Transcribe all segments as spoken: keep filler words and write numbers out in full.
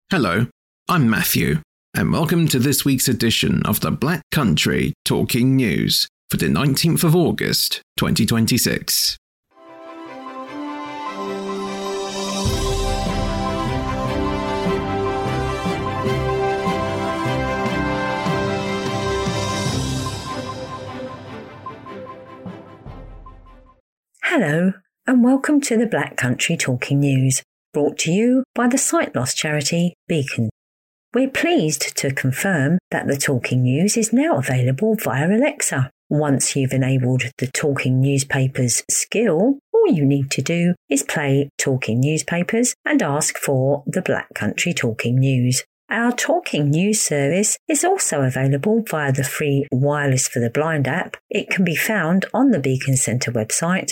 Hello, I'm Matthew, and welcome to this week's edition of the Black Country Talking News for the nineteenth of August, twenty twenty-six. Hello, and welcome to the Black Country Talking News, brought to you by the sight loss charity Beacon. We're pleased to confirm that the Talking News is now available via Alexa. Once you've enabled the Talking Newspapers skill, all you need to do is play Talking Newspapers and ask for the Black Country Talking News. Our Talking News service is also available via the free Wireless for the Blind app. It can be found on the Beacon Centre website,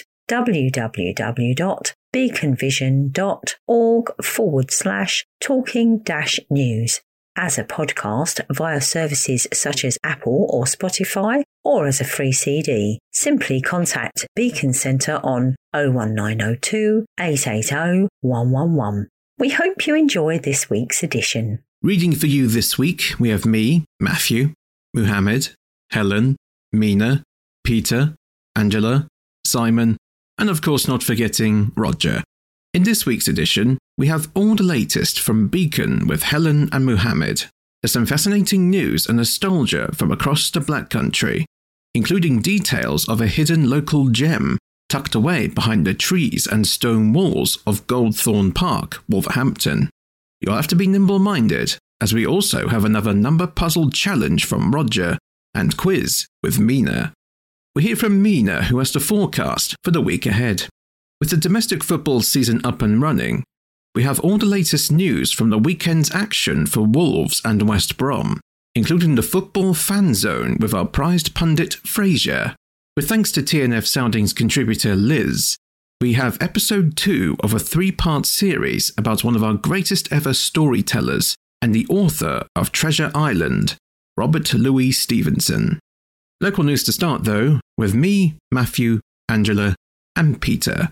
www.beaconvision.org forward slash talking dash news, as a podcast via services such as Apple or Spotify, or as a free C D. Simply contact Beacon Centre on oh one nine oh two, eight eight oh, one one one. We hope you enjoy this week's edition. Reading for you this week, we have me, Matthew, Muhammad, Helen, Mina, Peter, Angela, Simon, and of course not forgetting Roger. In this week's edition, we have all the latest from Beacon with Helen and Muhammad. There's some fascinating news and nostalgia from across the Black Country, including details of a hidden local gem tucked away behind the trees and stone walls of Goldthorn Park, Wolverhampton. You'll have to be nimble-minded, as we also have another number puzzle challenge from Roger and quiz with Mina. We hear from Mina, who has the forecast for the week ahead. With the domestic football season up and running, we have all the latest news from the weekend's action for Wolves and West Brom, including the football fan zone with our prized pundit Fraser. With thanks to T N F Soundings contributor Liz, we have episode two of a three-part series about one of our greatest ever storytellers and the author of Treasure Island, Robert Louis Stevenson. Local news to start, though, with me, Matthew, Angela, and Peter.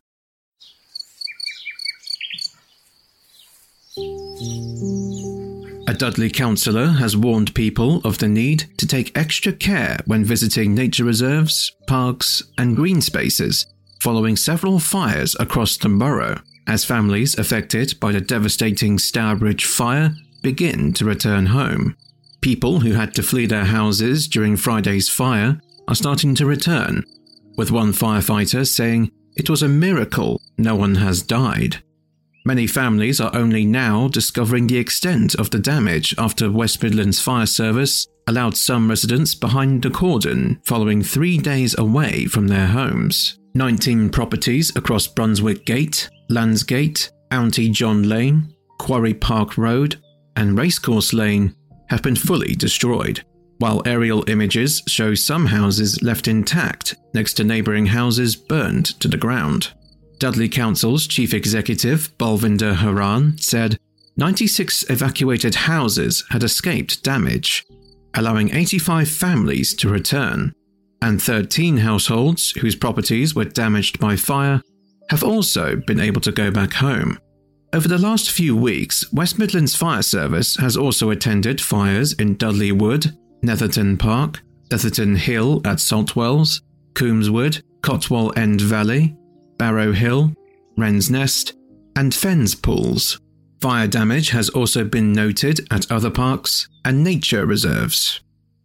A Dudley councillor has warned people of the need to take extra care when visiting nature reserves, parks, and green spaces following several fires across the borough, as families affected by the devastating Stourbridge fire begin to return home. People who had to flee their houses during Friday's fire are starting to return, with one firefighter saying it was a miracle no one has died. Many families are only now discovering the extent of the damage after West Midlands Fire Service allowed some residents behind the cordon following three days away from their homes. nineteen properties across Brunswick Gate, Landsgate, Auntie John Lane, Quarry Park Road, and Racecourse Lane have been fully destroyed, while aerial images show some houses left intact next to neighbouring houses burned to the ground. Dudley Council's chief executive, Balvinder Haran, said ninety-six evacuated houses had escaped damage, allowing eighty-five families to return, and thirteen households whose properties were damaged by fire have also been able to go back home. Over the last few weeks, West Midlands Fire Service has also attended fires in Dudley Wood, Netherton Park, Netherton Hill at Saltwells, Coombswood, Cotswold End Valley, Barrow Hill, Wren's Nest, and Fens Pools. Fire damage has also been noted at other parks and nature reserves.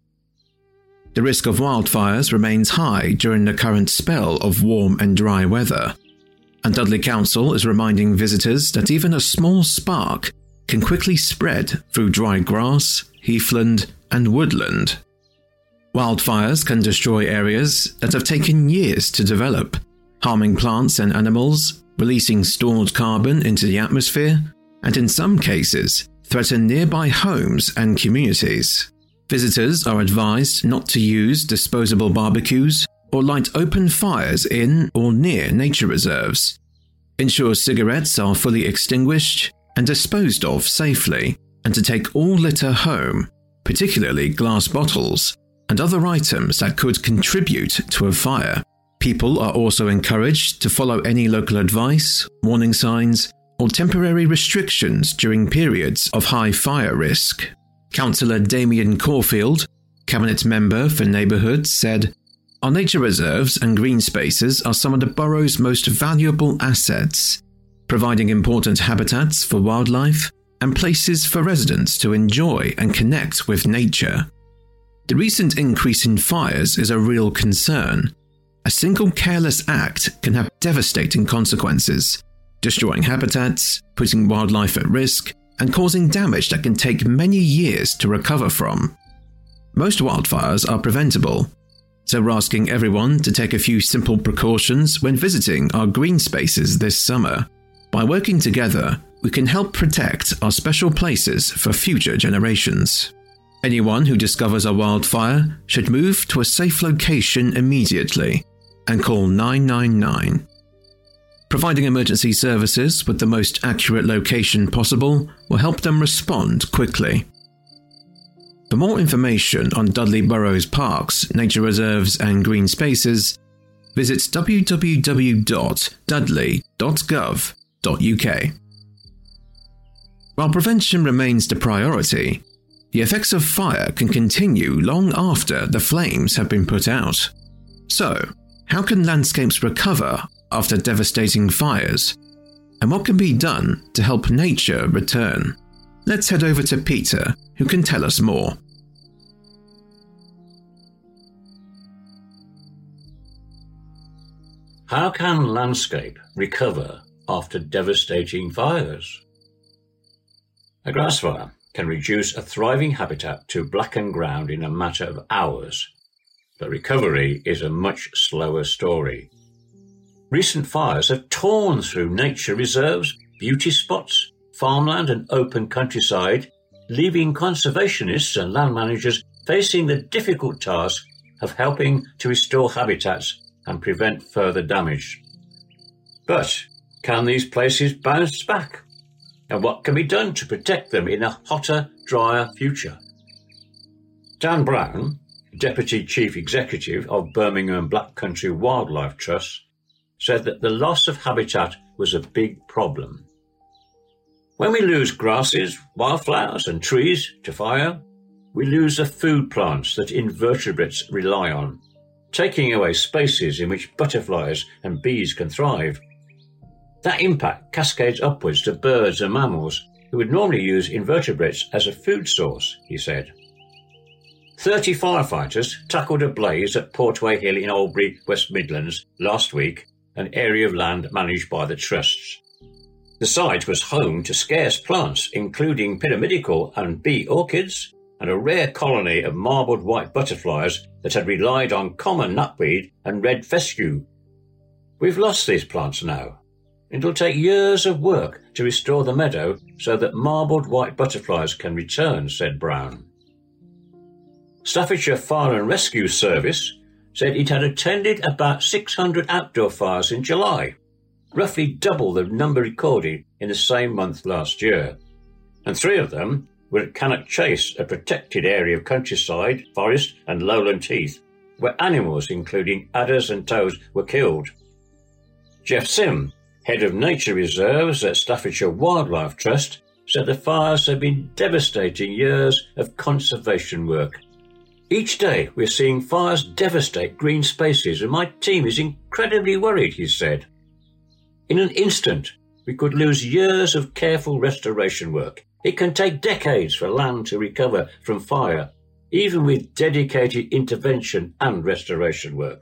The risk of wildfires remains high during the current spell of warm and dry weather, and Dudley Council is reminding visitors that even a small spark can quickly spread through dry grass, heathland, and woodland. Wildfires can destroy areas that have taken years to develop, harming plants and animals, releasing stored carbon into the atmosphere, and in some cases, threaten nearby homes and communities. Visitors are advised not to use disposable barbecues or light open fires in or near nature reserves. Ensure cigarettes are fully extinguished and disposed of safely, and to take all litter home, particularly glass bottles and other items that could contribute to a fire. People are also encouraged to follow any local advice, warning signs, or temporary restrictions during periods of high fire risk. Councillor Damien Caulfield, Cabinet Member for Neighbourhoods, said, "Our nature reserves and green spaces are some of the borough's most valuable assets, providing important habitats for wildlife and places for residents to enjoy and connect with nature. The recent increase in fires is a real concern. A single careless act can have devastating consequences, destroying habitats, putting wildlife at risk, and causing damage that can take many years to recover from. Most wildfires are preventable, so we're asking everyone to take a few simple precautions when visiting our green spaces this summer. By working together, we can help protect our special places for future generations. Anyone who discovers a wildfire should move to a safe location immediately and call nine nine nine. Providing emergency services with the most accurate location possible will help them respond quickly. For more information on Dudley Borough's parks, nature reserves and green spaces, visit w w w dot dudley dot gov dot u k. While prevention remains the priority, the effects of fire can continue long after the flames have been put out. So, how can landscapes recover after devastating fires? And what can be done to help nature return? Let's head over to Peter, who can tell us more. How can landscape recover after devastating fires? A grass fire can reduce a thriving habitat to blackened ground in a matter of hours, but recovery is a much slower story. Recent fires have torn through nature reserves, beauty spots, farmland and open countryside, leaving conservationists and land managers facing the difficult task of helping to restore habitats and prevent further damage. But can these places bounce back? And what can be done to protect them in a hotter, drier future? Dan Brown, Deputy Chief Executive of Birmingham Black Country Wildlife Trust, said that the loss of habitat was a big problem. When we lose grasses, wildflowers and trees to fire, we lose the food plants that invertebrates rely on, taking away spaces in which butterflies and bees can thrive. That impact cascades upwards to birds and mammals who would normally use invertebrates as a food source, he said. Thirty firefighters tackled a blaze at Portway Hill in Albury, West Midlands, last week, an area of land managed by the trusts. The site was home to scarce plants, including pyramidical and bee orchids, and a rare colony of marbled white butterflies that had relied on common knapweed and red fescue. We've lost these plants now. It'll take years of work to restore the meadow so that marbled white butterflies can return, said Brown. Staffordshire Fire and Rescue Service said it had attended about six hundred outdoor fires in July, roughly double the number recorded in the same month last year. And three of them were at Cannock Chase, a protected area of countryside, forest and lowland heath, where animals including adders and toads were killed. Jeff Sim, Head of Nature Reserves at Staffordshire Wildlife Trust, said the fires have been devastating years of conservation work. Each day we're seeing fires devastate green spaces and my team is incredibly worried, he said. In an instant, we could lose years of careful restoration work. It can take decades for land to recover from fire, even with dedicated intervention and restoration work.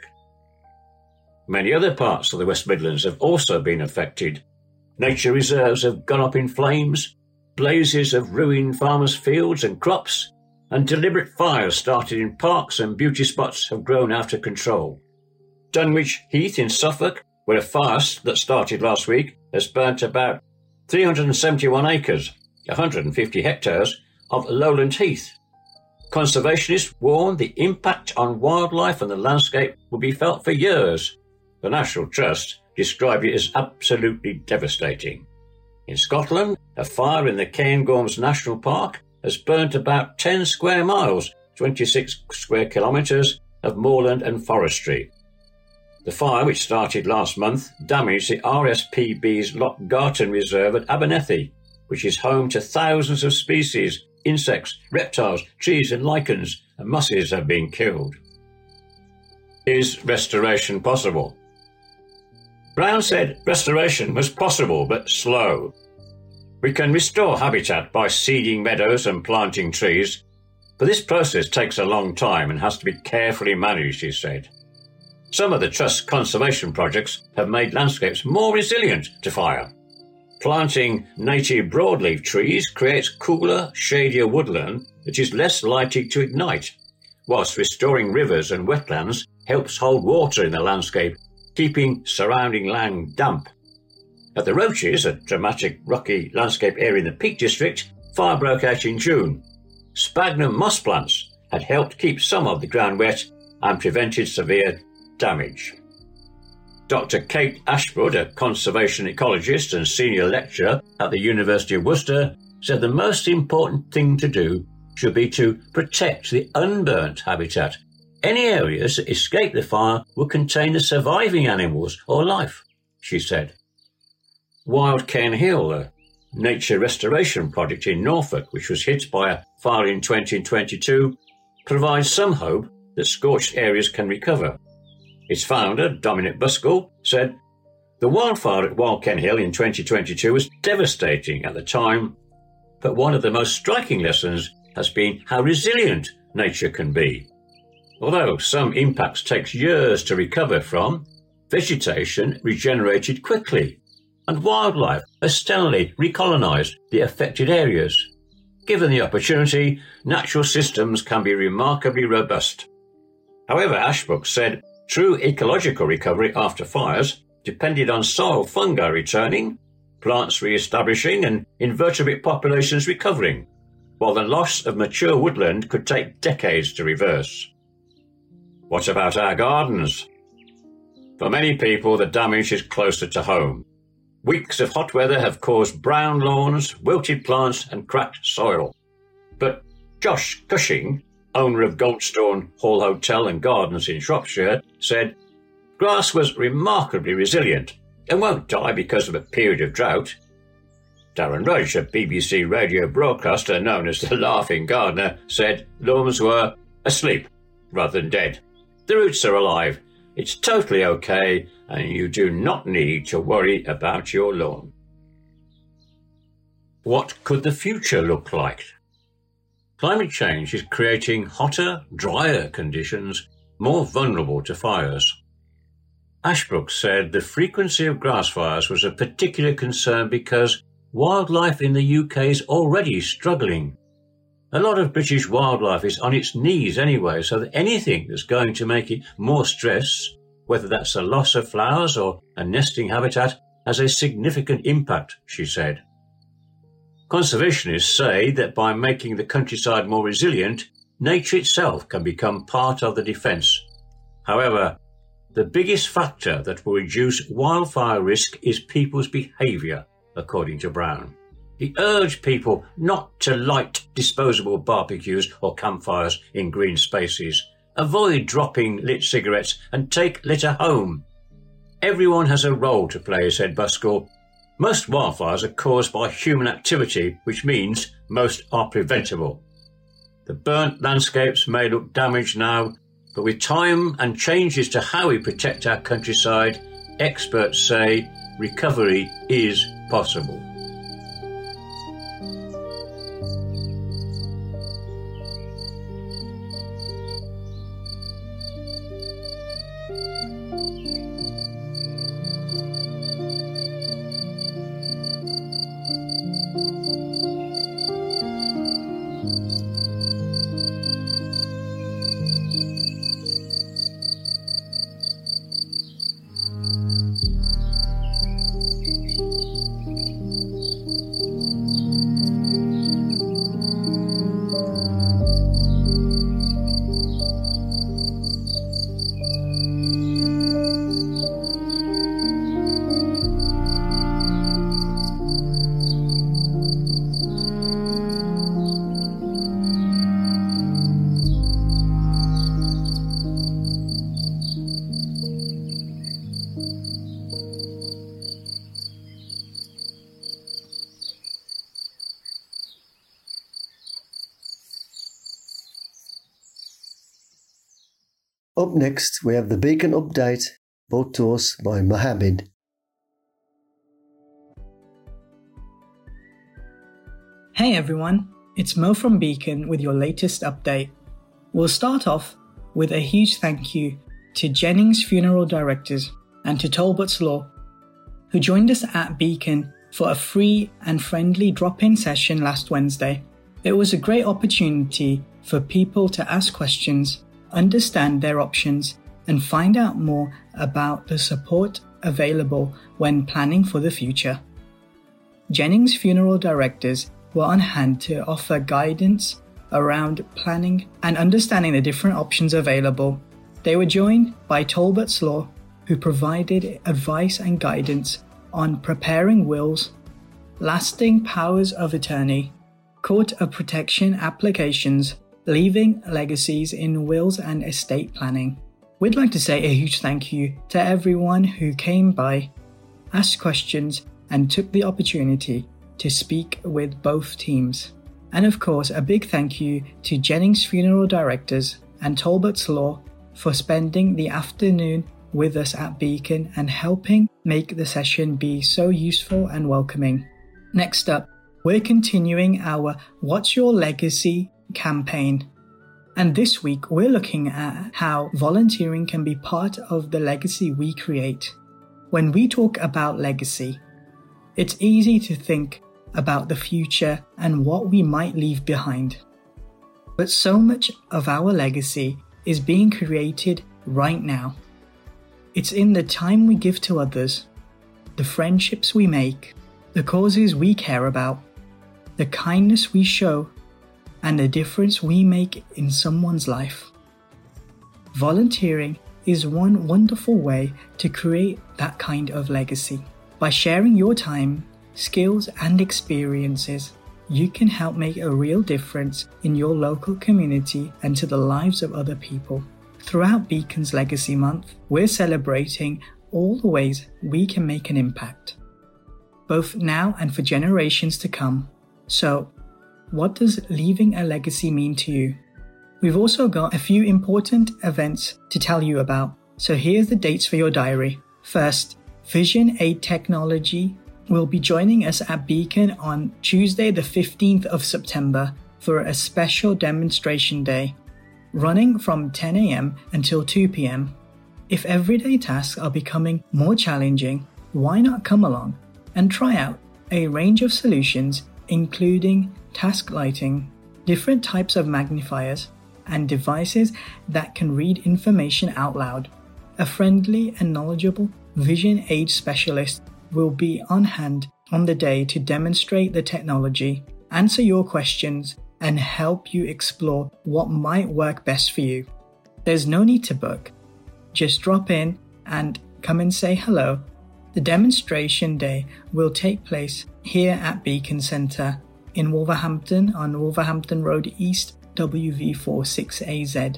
Many other parts of the West Midlands have also been affected. Nature reserves have gone up in flames, blazes have ruined farmers' fields and crops, and deliberate fires started in parks and beauty spots have grown out of control. Dunwich Heath in Suffolk, where a fire that started last week has burnt about three hundred seventy-one acres, one hundred fifty hectares, of lowland heath. Conservationists warn the impact on wildlife and the landscape will be felt for years. The National Trust described it as absolutely devastating. In Scotland, a fire in the Cairngorms National Park has burnt about ten square miles, twenty-six square kilometres, of moorland and forestry. The fire, which started last month, damaged the R S P B's Loch Garten Reserve at Abernethy, which is home to thousands of species, insects, reptiles, trees and lichens, and mosses have been killed. Is restoration possible? Brown said restoration was possible but slow. We can restore habitat by seeding meadows and planting trees, but this process takes a long time and has to be carefully managed, he said. Some of the Trust's conservation projects have made landscapes more resilient to fire. Planting native broadleaf trees creates cooler, shadier woodland that is less likely to ignite, whilst restoring rivers and wetlands helps hold water in the landscape, keeping surrounding land damp. At the Roaches, a dramatic rocky landscape area in the Peak District, fire broke out in June. Sphagnum moss plants had helped keep some of the ground wet and prevented severe damage. Doctor Kate Ashwood, a conservation ecologist and senior lecturer at the University of Worcester, said the most important thing to do should be to protect the unburnt habitat. Any areas that escape the fire will contain the surviving animals or life, she said. Wild Ken Hill, a nature restoration project in Norfolk, which was hit by a fire in twenty twenty-two, provides some hope that scorched areas can recover. Its founder, Dominic Buskell, said, "The wildfire at Wild Ken Hill in twenty twenty-two was devastating at the time, but one of the most striking lessons has been how resilient nature can be. Although some impacts take years to recover from, vegetation regenerated quickly, and wildlife has steadily recolonised the affected areas. Given the opportunity, natural systems can be remarkably robust." However, Ashbrook said true ecological recovery after fires depended on soil fungi returning, plants re-establishing and invertebrate populations recovering, while the loss of mature woodland could take decades to reverse. What about our gardens? For many people, the damage is closer to home. Weeks of hot weather have caused brown lawns, wilted plants and cracked soil. But Josh Cushing, owner of Goldstone Hall Hotel and Gardens in Shropshire, said, "Grass was remarkably resilient and won't die because of a period of drought." Darren Rudge, a B B C radio broadcaster known as the Laughing Gardener, said lawns were asleep rather than dead. "The roots are alive. It's totally okay, and you do not need to worry about your lawn." What could the future look like? Climate change is creating hotter, drier conditions more vulnerable to fires. Ashbrook said the frequency of grass fires was a particular concern because wildlife in the U K is already struggling. A lot of British wildlife is on its knees anyway, so that anything that's going to make it more stress, whether that's a loss of flowers or a nesting habitat, has a significant impact, she said. Conservationists say that by making the countryside more resilient, nature itself can become part of the defence. However, the biggest factor that will reduce wildfire risk is people's behaviour, according to Brown. He urged people not to light disposable barbecues or campfires in green spaces, avoid dropping lit cigarettes and take litter home. Everyone has a role to play, said Buskell. Most wildfires are caused by human activity, which means most are preventable. The burnt landscapes may look damaged now, but with time and changes to how we protect our countryside, experts say recovery is possible. Up next, we have the Beacon Update, brought to us by Mohammed. Hey everyone, it's Mo from Beacon with your latest update. We'll start off with a huge thank you to Jennings Funeral Directors and to Talbot's Law, who joined us at Beacon for a free and friendly drop-in session last Wednesday. It was a great opportunity for people to ask questions, understand their options, and find out more about the support available when planning for the future. Jennings Funeral Directors were on hand to offer guidance around planning and understanding the different options available. They were joined by Talbot's Law, who provided advice and guidance on preparing wills, lasting powers of attorney, court of protection applications, leaving legacies in wills and estate planning. We'd like to say a huge thank you to everyone who came by, asked questions, and took the opportunity to speak with both teams. And of course, a big thank you to Jennings Funeral Directors and Talbot's Law for spending the afternoon with us at Beacon and helping make the session be so useful and welcoming. Next up, we're continuing our What's Your Legacy campaign. And this week, we're looking at how volunteering can be part of the legacy we create. When we talk about legacy, it's easy to think about the future and what we might leave behind. But so much of our legacy is being created right now. It's in the time we give to others, the friendships we make, the causes we care about, the kindness we show, and the difference we make in someone's life. Volunteering is one wonderful way to create that kind of legacy. By sharing your time, skills, and experiences, you can help make a real difference in your local community and to the lives of other people. Throughout Beacon's Legacy Month, we're celebrating all the ways we can make an impact, both now and for generations to come. So, what does leaving a legacy mean to you? We've also got a few important events to tell you about, so here's the dates for your diary. First, Vision Aid Technology will be joining us at Beacon on Tuesday the fifteenth of September for a special demonstration day, running from ten a.m. until two p.m. If everyday tasks are becoming more challenging, why not come along and try out a range of solutions including task lighting, different types of magnifiers, and devices that can read information out loud. A friendly and knowledgeable vision aid specialist will be on hand on the day to demonstrate the technology, answer your questions, and help you explore what might work best for you. There's no need to book. Just drop in and come and say hello. The demonstration day will take place here at Beacon Centre in Wolverhampton on Wolverhampton Road East, W V four six A Z.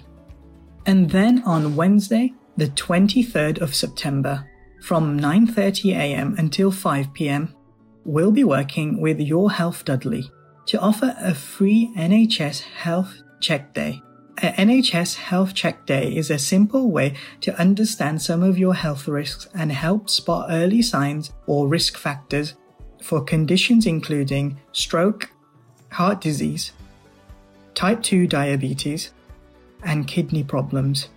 And then on Wednesday, the twenty-third of September, from nine thirty a.m. until five p.m, we'll be working with Your Health Dudley to offer a free N H S Health Check Day. An N H S Health Check Day is a simple way to understand some of your health risks and help spot early signs or risk factors for conditions including stroke, heart disease, type two diabetes, and kidney problems.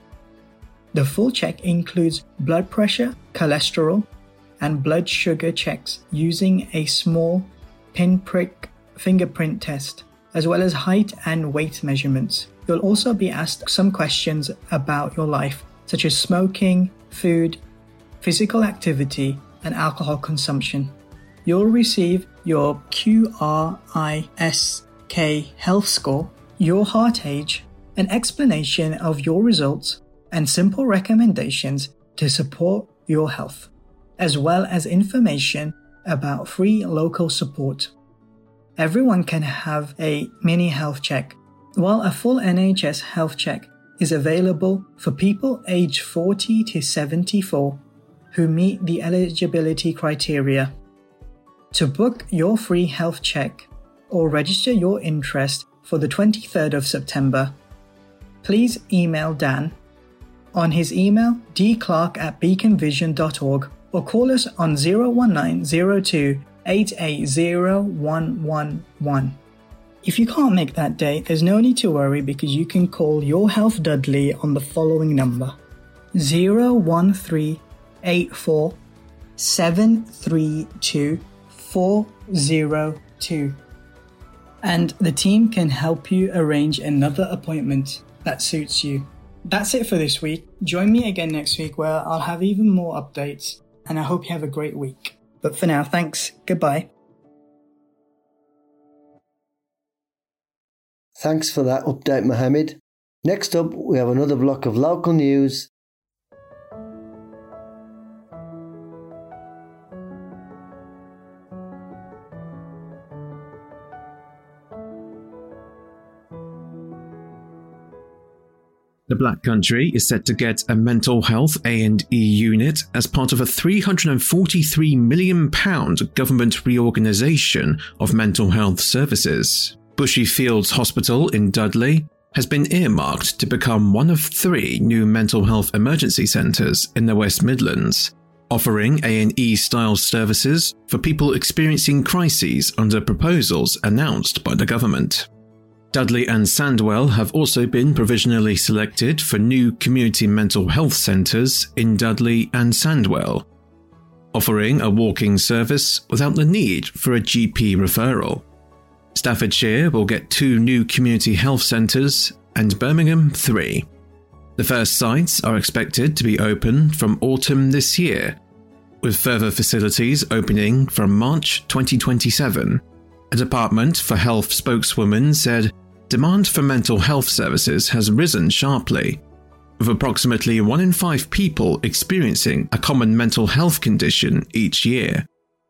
The full check includes blood pressure, cholesterol, and blood sugar checks using a small pinprick fingerprint test, as well as height and weight measurements. You'll also be asked some questions about your life, such as smoking, food, physical activity, and alcohol consumption. You'll receive your Q R I S K health score, your heart age, an explanation of your results, and simple recommendations to support your health, as well as information about free local support. Everyone can have a mini health check, while a full N H S health check is available for people aged forty to seventy-four who meet the eligibility criteria. To book your free health check or register your interest for the twenty-third of September, please email Dan on his email d clark at beacon vision dot org or call us on zero one nine zero two eight eight zero one one one. If you can't make that date, there's no need to worry because you can call Your Health Dudley on the following number: zero one three eight four seven three two four zero two. And the team can help you arrange another appointment that suits you. That's it for this week. Join me again next week where I'll have even more updates, and I hope you have a great week. But for now, thanks. Goodbye. Thanks for that update, Mohammed. Next up, we have another block of local news. The Black Country is set to get a mental health A and E unit as part of a three hundred forty-three million pounds government reorganisation of mental health services. Bushy Fields Hospital in Dudley has been earmarked to become one of three new mental health emergency centres in the West Midlands, offering A and E-style services for people experiencing crises under proposals announced by the government. Dudley and Sandwell have also been provisionally selected for new community mental health centres in Dudley and Sandwell, offering a walk-in service without the need for a G P referral. Staffordshire will get two new community health centres and Birmingham three. The first sites are expected to be open from autumn this year, with further facilities opening from March twenty twenty-seven. A Department for Health spokeswoman said demand for mental health services has risen sharply, with approximately one in five people experiencing a common mental health condition each year.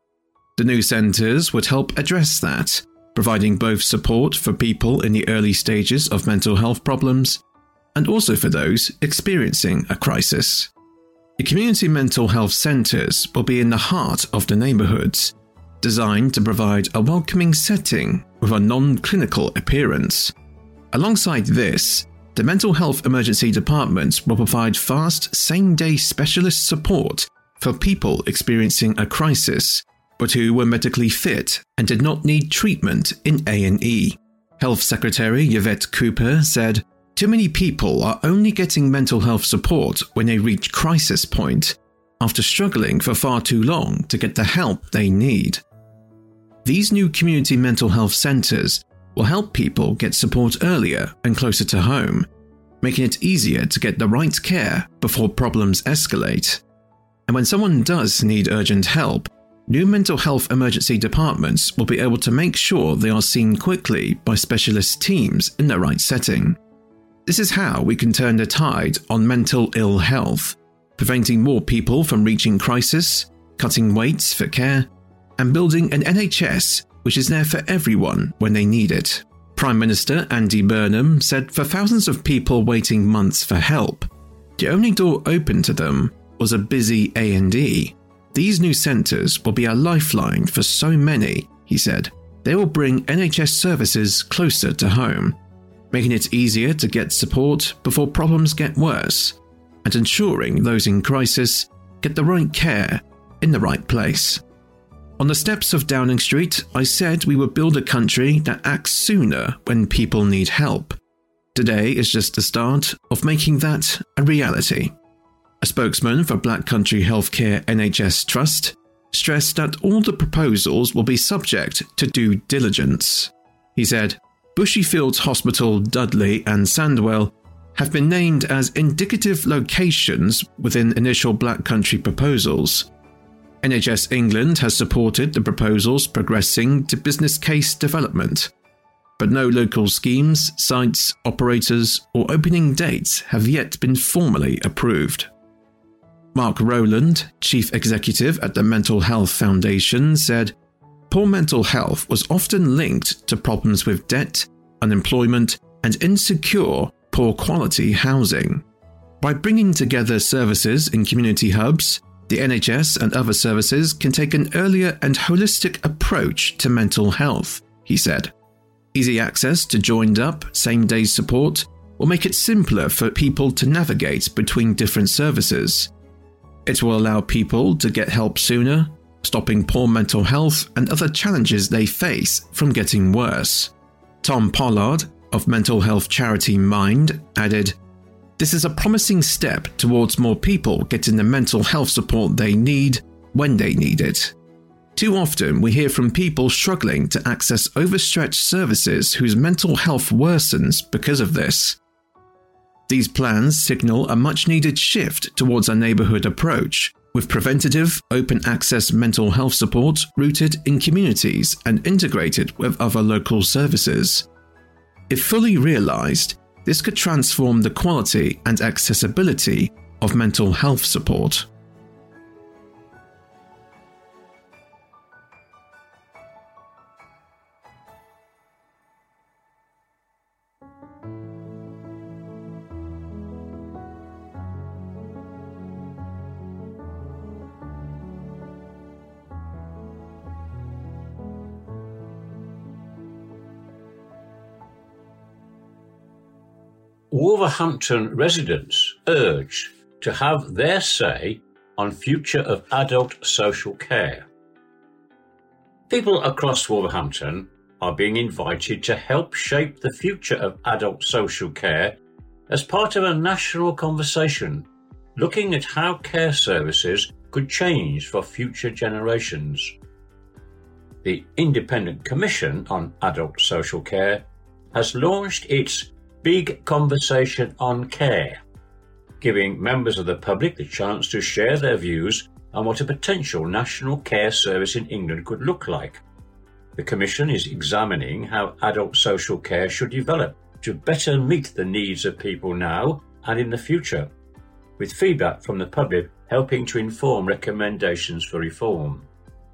The new centres would help address that, providing both support for people in the early stages of mental health problems and also for those experiencing a crisis. The community mental health centres will be in the heart of the neighbourhoods, designed to provide a welcoming setting with a non-clinical appearance. Alongside this, the mental health emergency departments will provide fast, same-day specialist support for people experiencing a crisis, but who were medically fit and did not need treatment in A and E. Health Secretary Yvette Cooper said, "Too many people are only getting mental health support when they reach crisis point, after struggling for far too long to get the help they need." These new community mental health centres will help people get support earlier and closer to home, making it easier to get the right care before problems escalate. And when someone does need urgent help, new mental health emergency departments will be able to make sure they are seen quickly by specialist teams in the right setting. This is how we can turn the tide on mental ill health, preventing more people from reaching crisis, cutting waits for care, and building an N H S which is there for everyone when they need it. Prime Minister Andy Burnham said for thousands of people waiting months for help, the only door open to them was a busy A and E. These new centres will be a lifeline for so many, he said. They will bring N H S services closer to home, making it easier to get support before problems get worse, and ensuring those in crisis get the right care in the right place. On the steps of Downing Street, I said we would build a country that acts sooner when people need help. Today is just the start of making that a reality. A spokesman for Black Country Healthcare N H S Trust stressed that all the proposals will be subject to due diligence. He said, Bushy Fields Hospital, Dudley and Sandwell have been named as indicative locations within initial Black Country proposals. N H S England has supported the proposals progressing to business case development, but no local schemes, sites, operators or opening dates have yet been formally approved. Mark Rowland, Chief Executive at the Mental Health Foundation, said, "Poor mental health was often linked to problems with debt, unemployment and insecure, poor quality housing. By bringing together services in community hubs, the N H S and other services can take an earlier and holistic approach to mental health," he said. Easy access to joined-up, same-day support will make it simpler for people to navigate between different services. It will allow people to get help sooner, stopping poor mental health and other challenges they face from getting worse. Tom Pollard of mental health charity Mind added, "This is a promising step towards more people getting the mental health support they need when they need it. Too often we hear from people struggling to access overstretched services whose mental health worsens because of this. These plans signal a much-needed shift towards a neighbourhood approach, with preventative, open-access mental health support rooted in communities and integrated with other local services. If fully realised, this could transform the quality and accessibility of mental health support." Wolverhampton residents urged to have their say on future of adult social care. People across Wolverhampton are being invited to help shape the future of adult social care as part of a national conversation looking at how care services could change for future generations. The Independent Commission on Adult Social Care has launched its Big Conversation on Care, giving members of the public the chance to share their views on what a potential national care service in England could look like. The Commission is examining how adult social care should develop to better meet the needs of people now and in the future, with feedback from the public helping to inform recommendations for reform.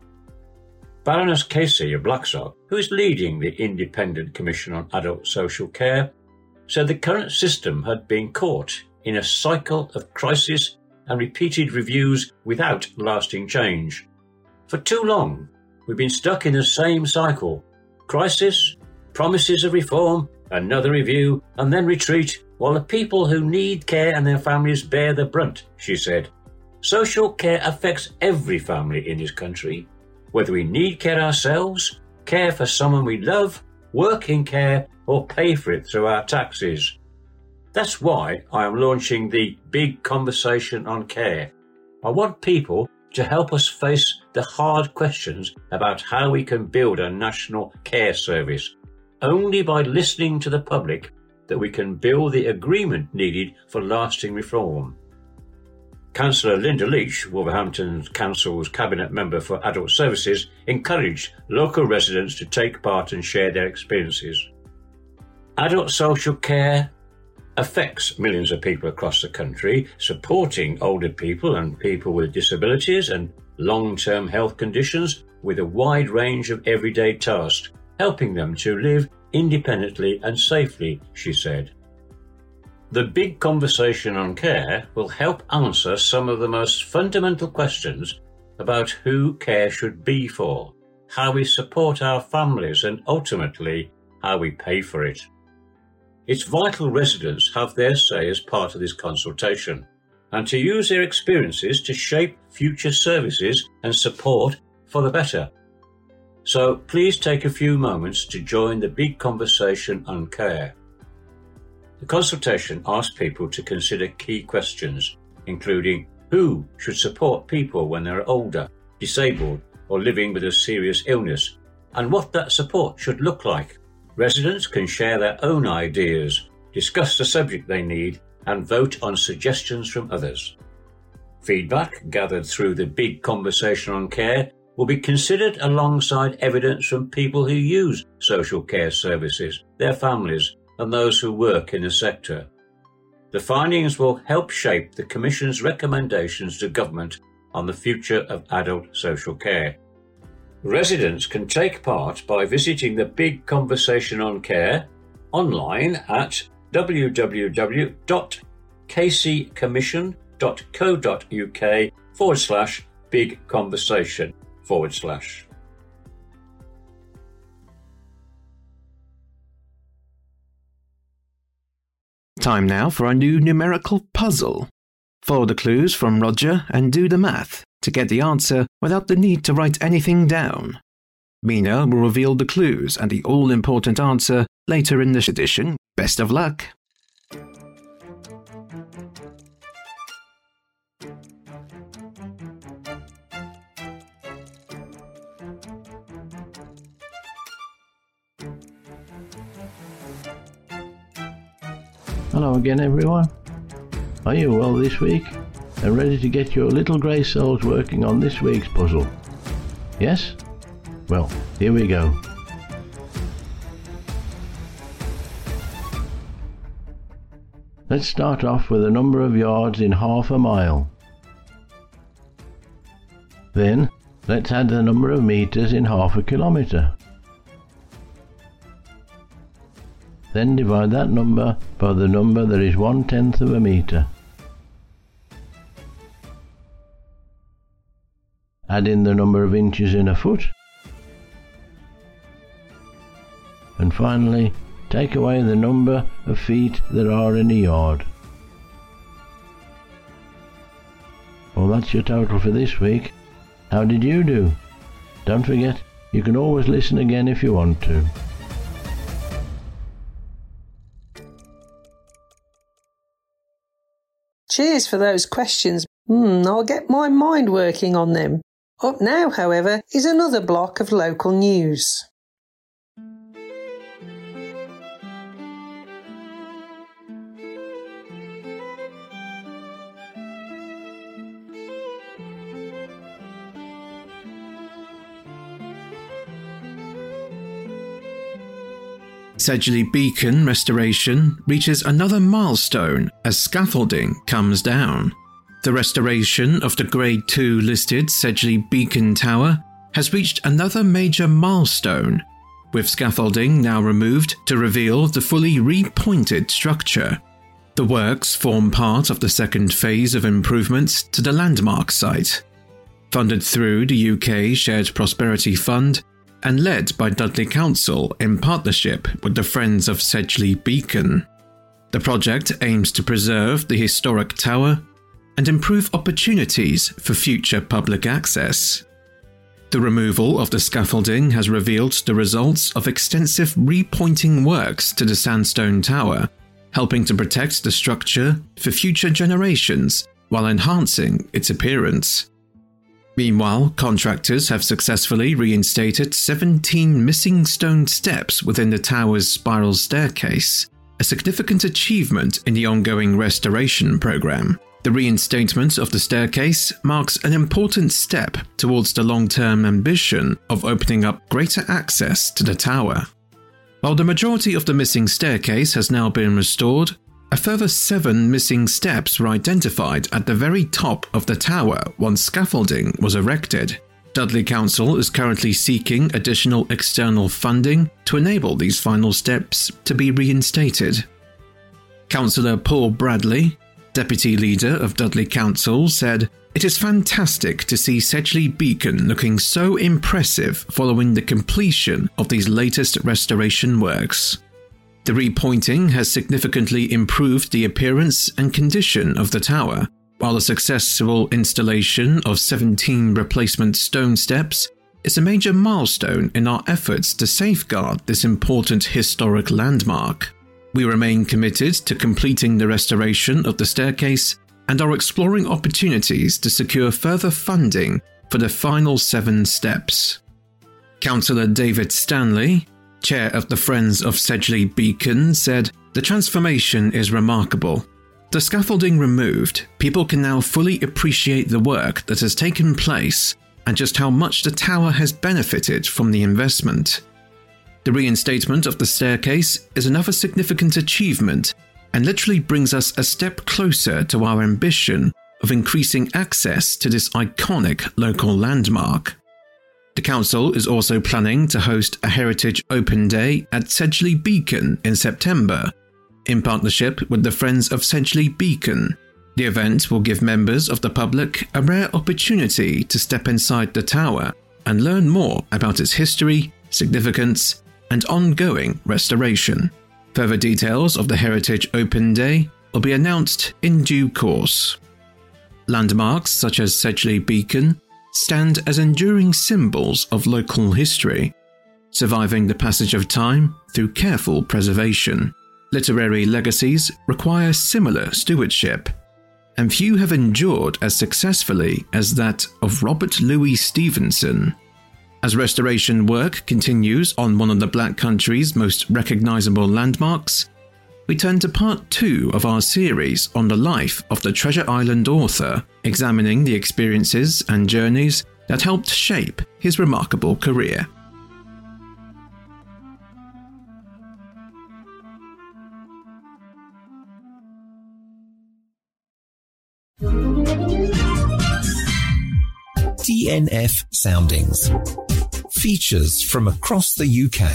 Baroness Casey of Blacksock, who is leading the Independent Commission on Adult Social Care, said the current system had been caught in a cycle of crisis and repeated reviews without lasting change. For too long, we've been stuck in the same cycle. Crisis, promises of reform, another review, and then retreat, while the people who need care and their families bear the brunt, she said. Social care affects every family in this country, whether we need care ourselves, care for someone we love, work in care, or pay for it through our taxes. That's why I am launching the Big Conversation on Care. I want people to help us face the hard questions about how we can build a national care service. Only by listening to the public that we can build the agreement needed for lasting reform. Councillor Linda Leach, Wolverhampton Council's Cabinet Member for Adult Services, encouraged local residents to take part and share their experiences. Adult social care affects millions of people across the country, supporting older people and people with disabilities and long-term health conditions with a wide range of everyday tasks, helping them to live independently and safely, she said. The Big Conversation on Care will help answer some of the most fundamental questions about who care should be for, how we support our families, and ultimately, how we pay for it. It's vital residents have their say as part of this consultation, and to use their experiences to shape future services and support for the better. So please take a few moments to join the Big Conversation on Care. The consultation asks people to consider key questions, including who should support people when they're older, disabled, or living with a serious illness, and what that support should look like. Residents can share their own ideas, discuss the subject they need, and vote on suggestions from others. Feedback gathered through the Big Conversation on Care will be considered alongside evidence from people who use social care services, their families, and those who work in the sector. The findings will help shape the Commission's recommendations to government on the future of adult social care. Residents can take part by visiting the Big Conversation on Care online at w w w dot caseycommission.co.uk forward slash big conversation forward slash. Time now for a new numerical puzzle. Follow the clues from Roger and do the math to get the answer without the need to write anything down. Mina will reveal the clues and the all-important answer later in this edition. Best of luck! Hello again, everyone. Are you well this week and ready to get your little grey souls working on this week's puzzle? Yes? Well, here we go. Let's start off with a number of yards in half a mile. Then, let's add the number of metres in half a kilometre. Then divide that number by the number that is one-tenth of a metre. Add in the number of inches in a foot. And finally, take away the number of feet there are in a yard. Well, that's your total for this week. How did you do? Don't forget, you can always listen again if you want to. Cheers for those questions. Hmm, I'll get my mind working on them. Up now, however, is another block of local news. Sedgley Beacon restoration reaches another milestone as scaffolding comes down. The restoration of the Grade two listed Sedgley Beacon Tower has reached another major milestone, with scaffolding now removed to reveal the fully repointed structure. The works form part of the second phase of improvements to the landmark site. Funded through the U K Shared Prosperity Fund, and led by Dudley Council in partnership with the Friends of Sedgley Beacon. The project aims to preserve the historic tower and improve opportunities for future public access. The removal of the scaffolding has revealed the results of extensive repointing works to the sandstone tower, helping to protect the structure for future generations while enhancing its appearance. Meanwhile, contractors have successfully reinstated seventeen missing stone steps within the tower's spiral staircase, a significant achievement in the ongoing restoration program. The reinstatement of the staircase marks an important step towards the long-term ambition of opening up greater access to the tower. While the majority of the missing staircase has now been restored, a further seven missing steps were identified at the very top of the tower once scaffolding was erected. Dudley Council is currently seeking additional external funding to enable these final steps to be reinstated. Councillor Paul Bradley, Deputy Leader of Dudley Council, said, "It is fantastic to see Sedgley Beacon looking so impressive following the completion of these latest restoration works. The repointing has significantly improved the appearance and condition of the tower, while the successful installation of seventeen replacement stone steps is a major milestone in our efforts to safeguard this important historic landmark. We remain committed to completing the restoration of the staircase and are exploring opportunities to secure further funding for the final seven steps." Councillor David Stanley, Chair of the Friends of Sedgley Beacon, said, "The transformation is remarkable. The scaffolding removed, people can now fully appreciate the work that has taken place and just how much the tower has benefited from the investment. The reinstatement of the staircase is another significant achievement and literally brings us a step closer to our ambition of increasing access to this iconic local landmark." The council is also planning to host a Heritage Open Day at Sedgley Beacon in September, in partnership with the Friends of Sedgley Beacon. The event will give members of the public a rare opportunity to step inside the tower and learn more about its history, significance, and ongoing restoration. Further details of the Heritage Open Day will be announced in due course. Landmarks such as Sedgley Beacon stand as enduring symbols of local history, surviving the passage of time through careful preservation. Literary legacies require similar stewardship, and few have endured as successfully as that of Robert Louis Stevenson. As restoration work continues on one of the Black Country's most recognisable landmarks, we turn to part two of our series on the life of the Treasure Island author, examining the experiences and journeys that helped shape his remarkable career. D N F Soundings. Features from across the U K.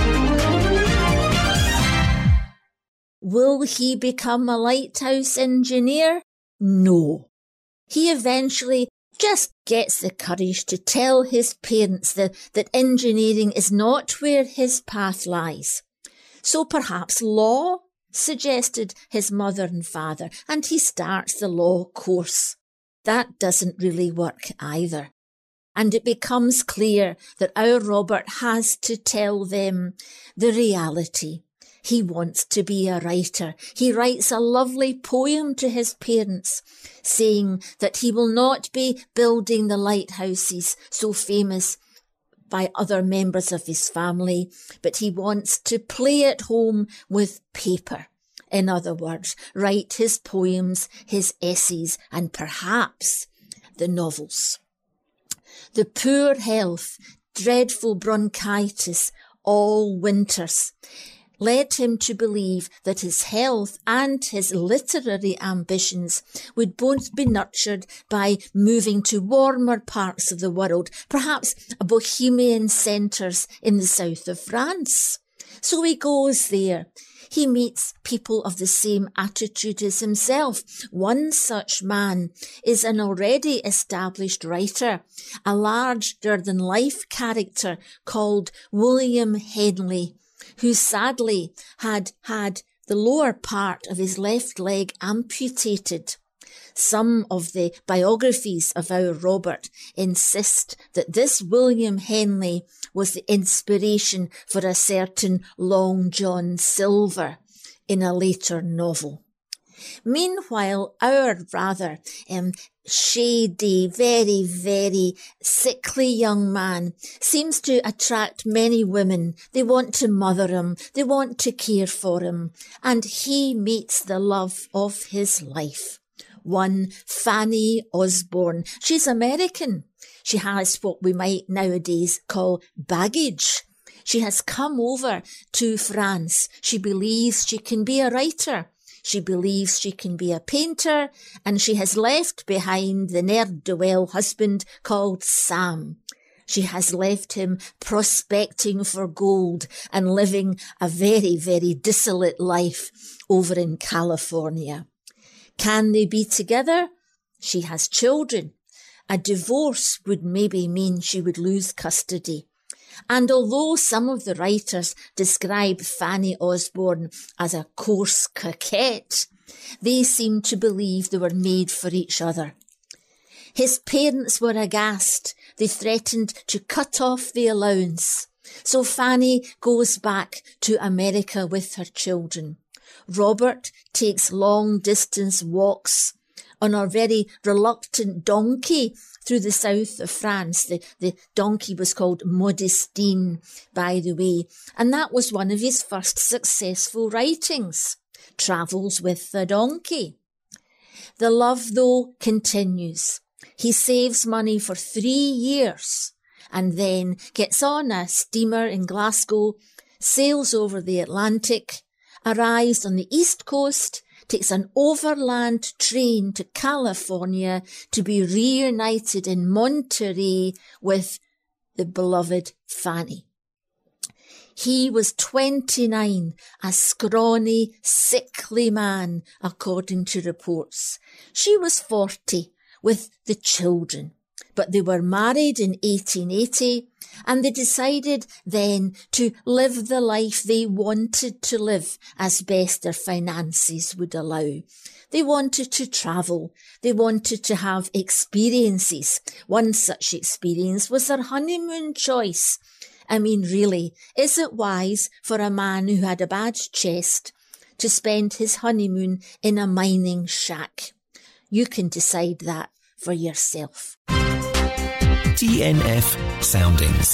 Will he become a lighthouse engineer? No. He eventually just gets the courage to tell his parents that, that engineering is not where his path lies. So perhaps law, suggested his mother and father, and he starts the law course. That doesn't really work either. And it becomes clear that our Robert has to tell them the reality. He wants to be a writer. He writes a lovely poem to his parents, saying that he will not be building the lighthouses so famous by other members of his family, but he wants to play at home with paper. In other words, write his poems, his essays, and perhaps the novels. The poor health, dreadful bronchitis, all winters, led him to believe that his health and his literary ambitions would both be nurtured by moving to warmer parts of the world, perhaps bohemian centres in the south of France. So he goes there. He meets people of the same attitude as himself. One such man is an already established writer, a larger-than-life character called William Henley, who sadly had had the lower part of his left leg amputated. Some of the biographies of our Robert insist that this William Henley was the inspiration for a certain Long John Silver in a later novel. Meanwhile, our rather um, shady, very, very sickly young man seems to attract many women. They want to mother him, they want to care for him, and he meets the love of his life. One Fanny Osborne. She's American. She has what we might nowadays call baggage. She has come over to France. She believes she can be a writer. She believes she can be a painter, and she has left behind the ne'er-do-well husband called Sam. She has left him prospecting for gold and living a very, very dissolute life over in California. Can they be together? She has children. A divorce would maybe mean she would lose custody. And although some of the writers describe Fanny Osborne as a coarse coquette, they seem to believe they were made for each other. His parents were aghast. They threatened to cut off the allowance. So Fanny goes back to America with her children. Robert takes long-distance walks on a very reluctant donkey through the south of France. The, the donkey was called Modestine, by the way, and that was one of his first successful writings, Travels with the Donkey. The love, though, continues. He saves money for three years and then gets on a steamer in Glasgow, sails over the Atlantic, arrives on the East Coast, takes an overland train to California to be reunited in Monterey with the beloved Fanny. He was twenty-nine, a scrawny, sickly man, according to reports. She was forty, with the children. But they were married in eighteen eighty, and they decided then to live the life they wanted to live as best their finances would allow. They wanted to travel. They wanted to have experiences. One such experience was their honeymoon choice. I mean, really, is it wise for a man who had a bad chest to spend his honeymoon in a mining shack? You can decide that for yourself. D N F Soundings.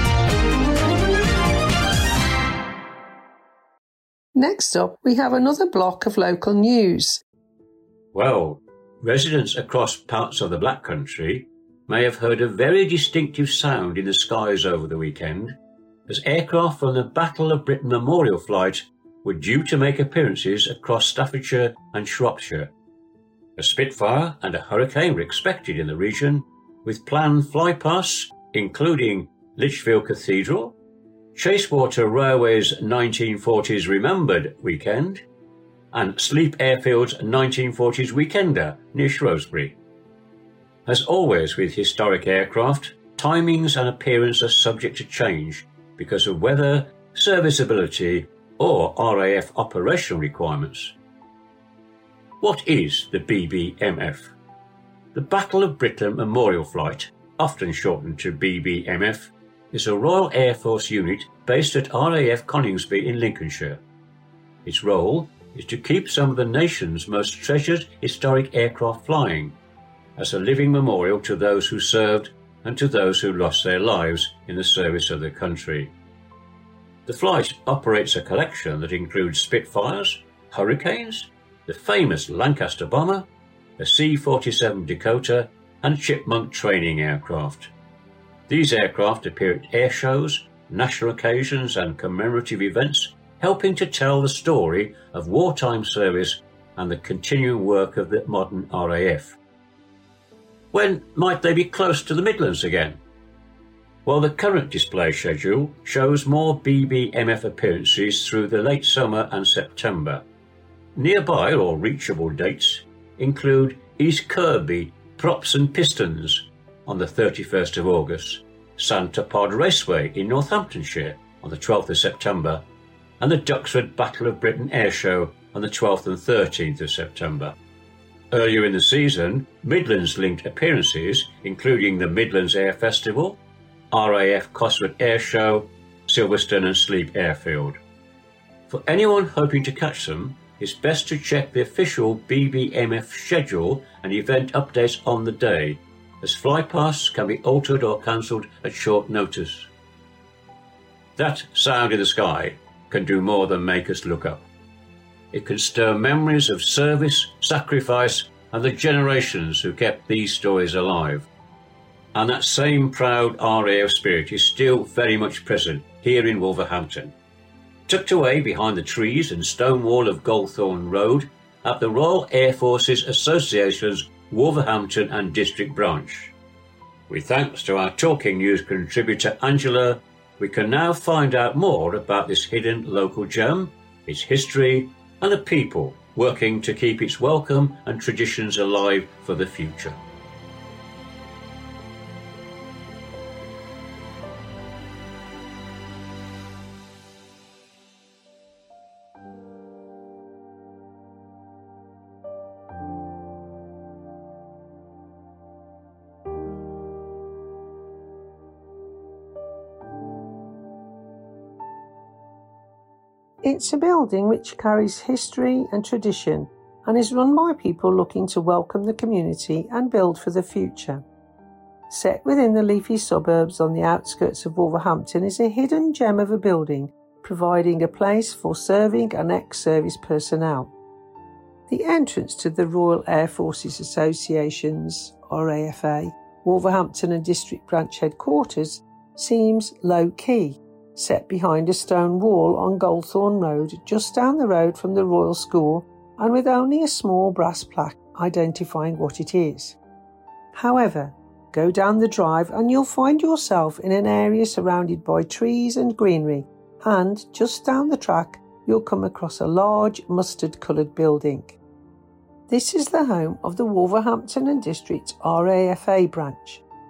Next up, we have another block of local news. Well, residents across parts of the Black Country may have heard a very distinctive sound in the skies over the weekend, as aircraft from the Battle of Britain Memorial flight were due to make appearances across Staffordshire and Shropshire. A Spitfire and a Hurricane were expected in the region, with planned flypasts including Lichfield Cathedral, Chasewater Railway's nineteen forties Remembered Weekend, and Sleep Airfield's nineteen forties Weekender near Shrewsbury. As always with historic aircraft, timings and appearance are subject to change because of weather, serviceability, or R A F operational requirements. What is the B B M F? The Battle of Britain Memorial Flight, often shortened to B B M F, is a Royal Air Force unit based at R A F Coningsby in Lincolnshire. Its role is to keep some of the nation's most treasured historic aircraft flying, as a living memorial to those who served and to those who lost their lives in the service of the country. The flight operates a collection that includes Spitfires, Hurricanes, the famous Lancaster bomber, a C forty-seven Dakota, and Chipmunk training aircraft. These aircraft appear at air shows, national occasions and commemorative events, helping to tell the story of wartime service and the continuing work of the modern R A F. When might they be close to the Midlands again? Well, the current display schedule shows more B B M F appearances through the late summer and September. Nearby or reachable dates include East Kirby Props and Pistons on the thirty-first of August, Santa Pod Raceway in Northamptonshire on the twelfth of September, and the Duxford Battle of Britain Air Show on the twelfth and thirteenth of September. Earlier in the season, Midlands-linked appearances, including the Midlands Air Festival, R A F Cosworth Air Show, Silverstone and Sleep Airfield. For anyone hoping to catch them, it's best to check the official B B M F schedule and event updates on the day, as flypasts can be altered or cancelled at short notice. That sound in the sky can do more than make us look up. It can stir memories of service, sacrifice, and the generations who kept these stories alive. And that same proud R A F spirit is still very much present here in Wolverhampton. Tucked away behind the trees and stone wall of Goldthorne Road at the Royal Air Forces Association's Wolverhampton and District Branch. With thanks to our Talking News contributor Angela, we can now find out more about this hidden local gem, its history, and the people working to keep its welcome and traditions alive for the future. It's a building which carries history and tradition and is run by people looking to welcome the community and build for the future. Set within the leafy suburbs on the outskirts of Wolverhampton is a hidden gem of a building, providing a place for serving and ex-service personnel. The entrance to the Royal Air Forces Association's R A F A Wolverhampton and District Branch headquarters seems low-key, set behind a stone wall on Goldthorne Road just down the road from the Royal School and with only a small brass plaque identifying what it is. However, go down the drive and you'll find yourself in an area surrounded by trees and greenery, and just down the track you'll come across a large mustard-coloured building. This is the home of the Wolverhampton and District R A F A branch,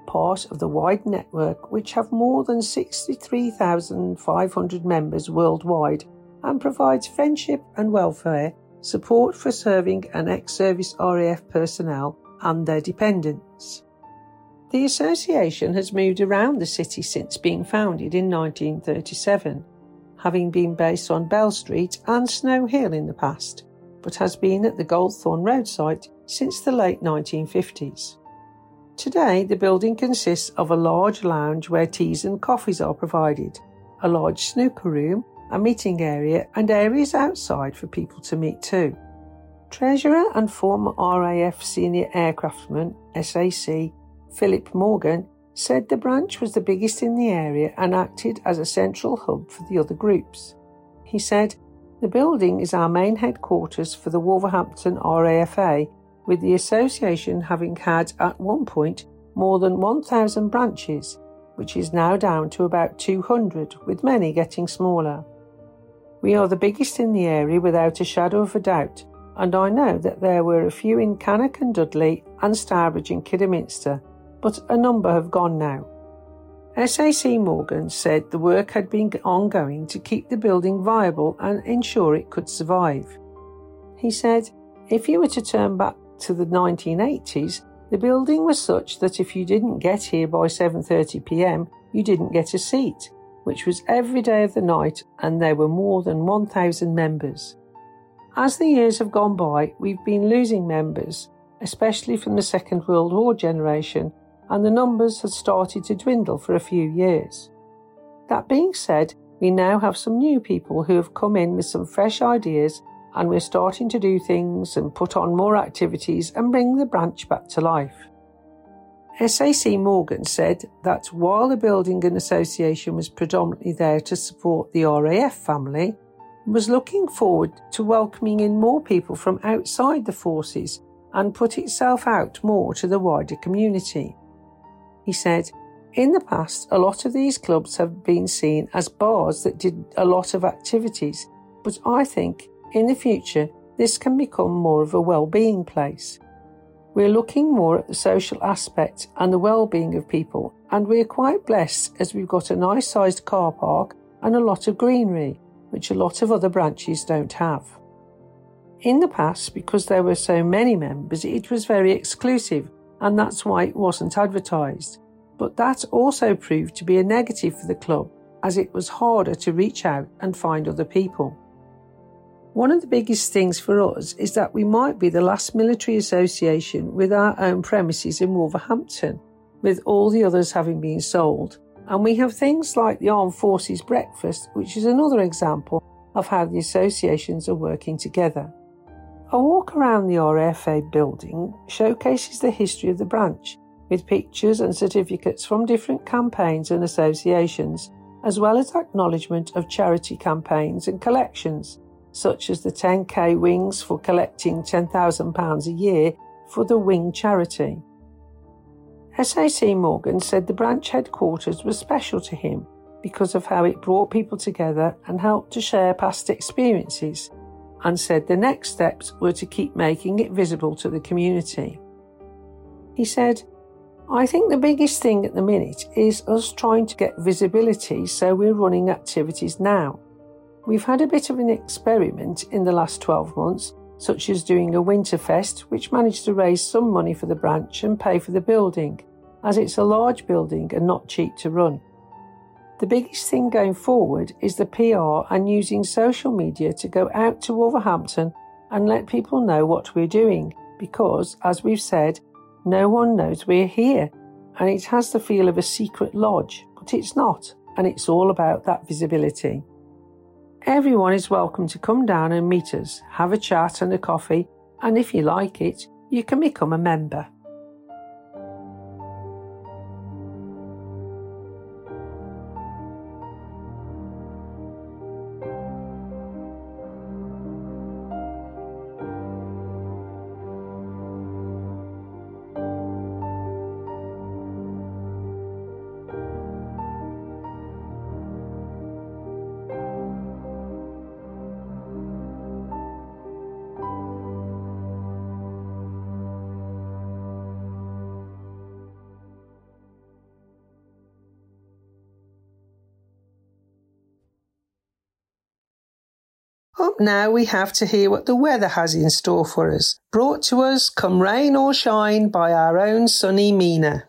part of the wide network which have more than sixty-three thousand five hundred members worldwide and provides friendship and welfare support for serving and ex-service R A F personnel and their dependents. The association has moved around the city since being founded in nineteen thirty-seven, having been based on Bell Street and Snow Hill in the past, but has been at the Goldthorne Road site since the late nineteen fifties. Today, the building consists of a large lounge where teas and coffees are provided, a large snooker room, a meeting area and areas outside for people to meet too. Treasurer and former R A F Senior Aircraftman, S A C, Philip Morgan, said the branch was the biggest in the area and acted as a central hub for the other groups. He said, "The building is our main headquarters for the Wolverhampton R A F A, with the association having had at one point more than one thousand branches, which is now down to about two hundred, with many getting smaller. We are the biggest in the area without a shadow of a doubt, and I know that there were a few in Cannock and Dudley and Stourbridge and Kidderminster, but a number have gone now." S A C Morgan said the work had been ongoing to keep the building viable and ensure it could survive. He said, "If you were to turn back to the nineteen eighties, the building was such that if you didn't get here by seven thirty p m, you didn't get a seat, which was every day of the night, and there were more than one thousand members. As the years have gone by, we've been losing members, especially from the Second World War generation, and the numbers had started to dwindle for a few years. That being said, we now have some new people who have come in with some fresh ideas, and we're starting to do things and put on more activities and bring the branch back to life." S A C Morgan said that while the building and association was predominantly there to support the R A F family, was looking forward to welcoming in more people from outside the forces and put itself out more to the wider community. He said, "In the past, a lot of these clubs have been seen as bars that did a lot of activities, but I think in the future this can become more of a well-being place. We're looking more at the social aspect and the well-being of people, and we're quite blessed as we've got a nice-sized car park and a lot of greenery, which a lot of other branches don't have. In the past, because there were so many members, it was very exclusive, and that's why it wasn't advertised. But that also proved to be a negative for the club, as it was harder to reach out and find other people. One of the biggest things for us is that we might be the last military association with our own premises in Wolverhampton, with all the others having been sold, and we have things like the Armed Forces Breakfast, which is another example of how the associations are working together. A walk around the R A F A building showcases the history of the branch, with pictures and certificates from different campaigns and associations, as well as acknowledgement of charity campaigns and collections, such as the ten K Wings for collecting ten thousand pounds a year for the Wing charity. S A C Morgan said the branch headquarters was special to him because of how it brought people together and helped to share past experiences, and said the next steps were to keep making it visible to the community. He said, "I think the biggest thing at the minute is us trying to get visibility, so we're running activities now. We've had a bit of an experiment in the last twelve months, such as doing a Winterfest, which managed to raise some money for the branch and pay for the building, as it's a large building and not cheap to run. The biggest thing going forward is the P R and using social media to go out to Wolverhampton and let people know what we're doing, because, as we've said, no one knows we're here, and it has the feel of a secret lodge, but it's not, and it's all about that visibility. Everyone is welcome to come down and meet us, have a chat and a coffee, and if you like it, you can become a member." Up now we have to hear what the weather has in store for us, brought to us come rain or shine by our own sunny Mina.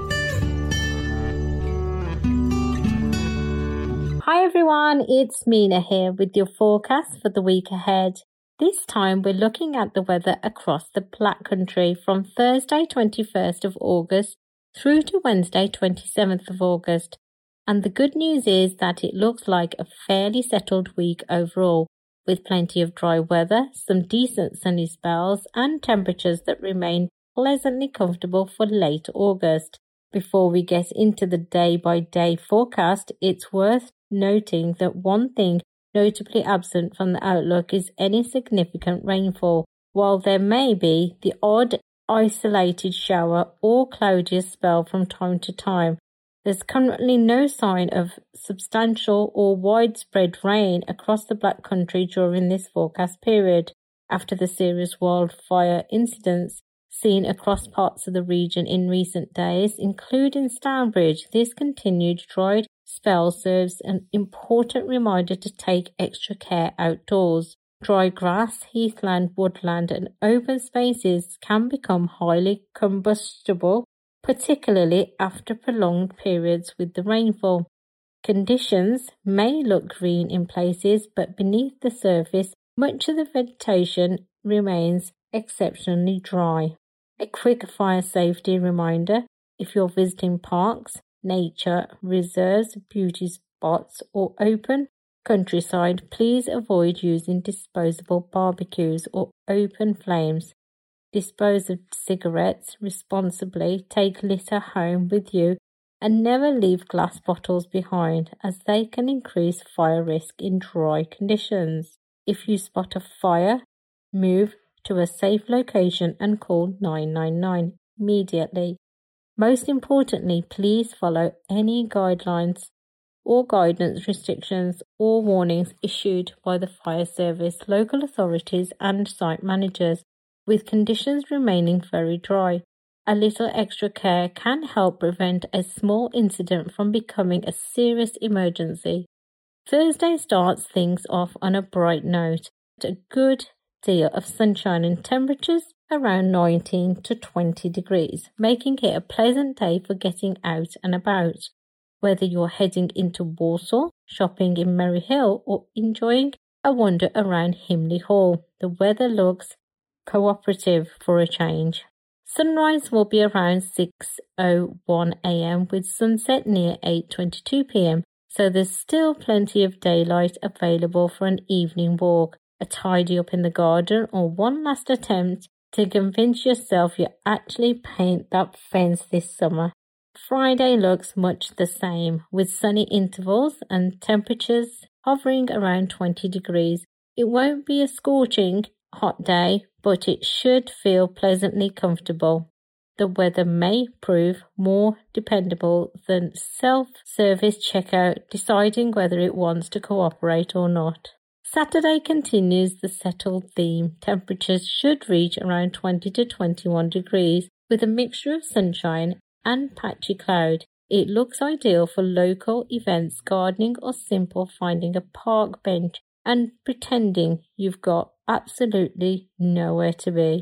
Hi everyone, it's Mina here with your forecast for the week ahead. This time we're looking at the weather across the Black Country from Thursday twenty-first of August through to Wednesday twenty-seventh of August. And the good news is that it looks like a fairly settled week overall, with plenty of dry weather, some decent sunny spells and temperatures that remain pleasantly comfortable for late August. Before we get into the day-by-day forecast, it's worth noting that one thing notably absent from the outlook is any significant rainfall. While there may be the odd isolated shower or cloudiest spell from time to time, there's currently no sign of substantial or widespread rain across the Black Country during this forecast period. After the serious wildfire incidents seen across parts of the region in recent days, including Stourbridge, this continued dry spell serves an important reminder to take extra care outdoors. Dry grass, heathland, woodland and open spaces can become highly combustible, particularly after prolonged periods with the rainfall. Conditions may look green in places, but beneath the surface, much of the vegetation remains exceptionally dry. A quick fire safety reminder: if you're visiting parks, nature reserves, beauty spots or open countryside, please avoid using disposable barbecues or open flames. Dispose of cigarettes responsibly, take litter home with you, and never leave glass bottles behind, as they can increase fire risk in dry conditions. If you spot a fire, move to a safe location and call nine nine nine immediately. Most importantly, please follow any guidelines or guidance restrictions or warnings issued by the fire service, local authorities and site managers. With conditions remaining very dry, a little extra care can help prevent a small incident from becoming a serious emergency. Thursday starts things off on a bright note, a good deal of sunshine and temperatures around nineteen to twenty degrees, making it a pleasant day for getting out and about. Whether you're heading into Walsall, shopping in Merry Hill or enjoying a wander around Himley Hall, the weather looks cooperative for a change. Sunrise will be around six oh one a m with sunset near eight twenty-two p m, so there's still plenty of daylight available for an evening walk, a tidy up in the garden, or one last attempt to convince yourself you actually paint that fence this summer. Friday looks much the same, with sunny intervals and temperatures hovering around twenty degrees. It won't be a scorching hot day, but it should feel pleasantly comfortable. The weather may prove more dependable than self-service checkout deciding whether it wants to cooperate or not. Saturday continues the settled theme. Temperatures should reach around twenty to twenty-one degrees with a mixture of sunshine and patchy cloud. It looks ideal for local events, gardening or simple finding a park bench and pretending you've got absolutely nowhere to be.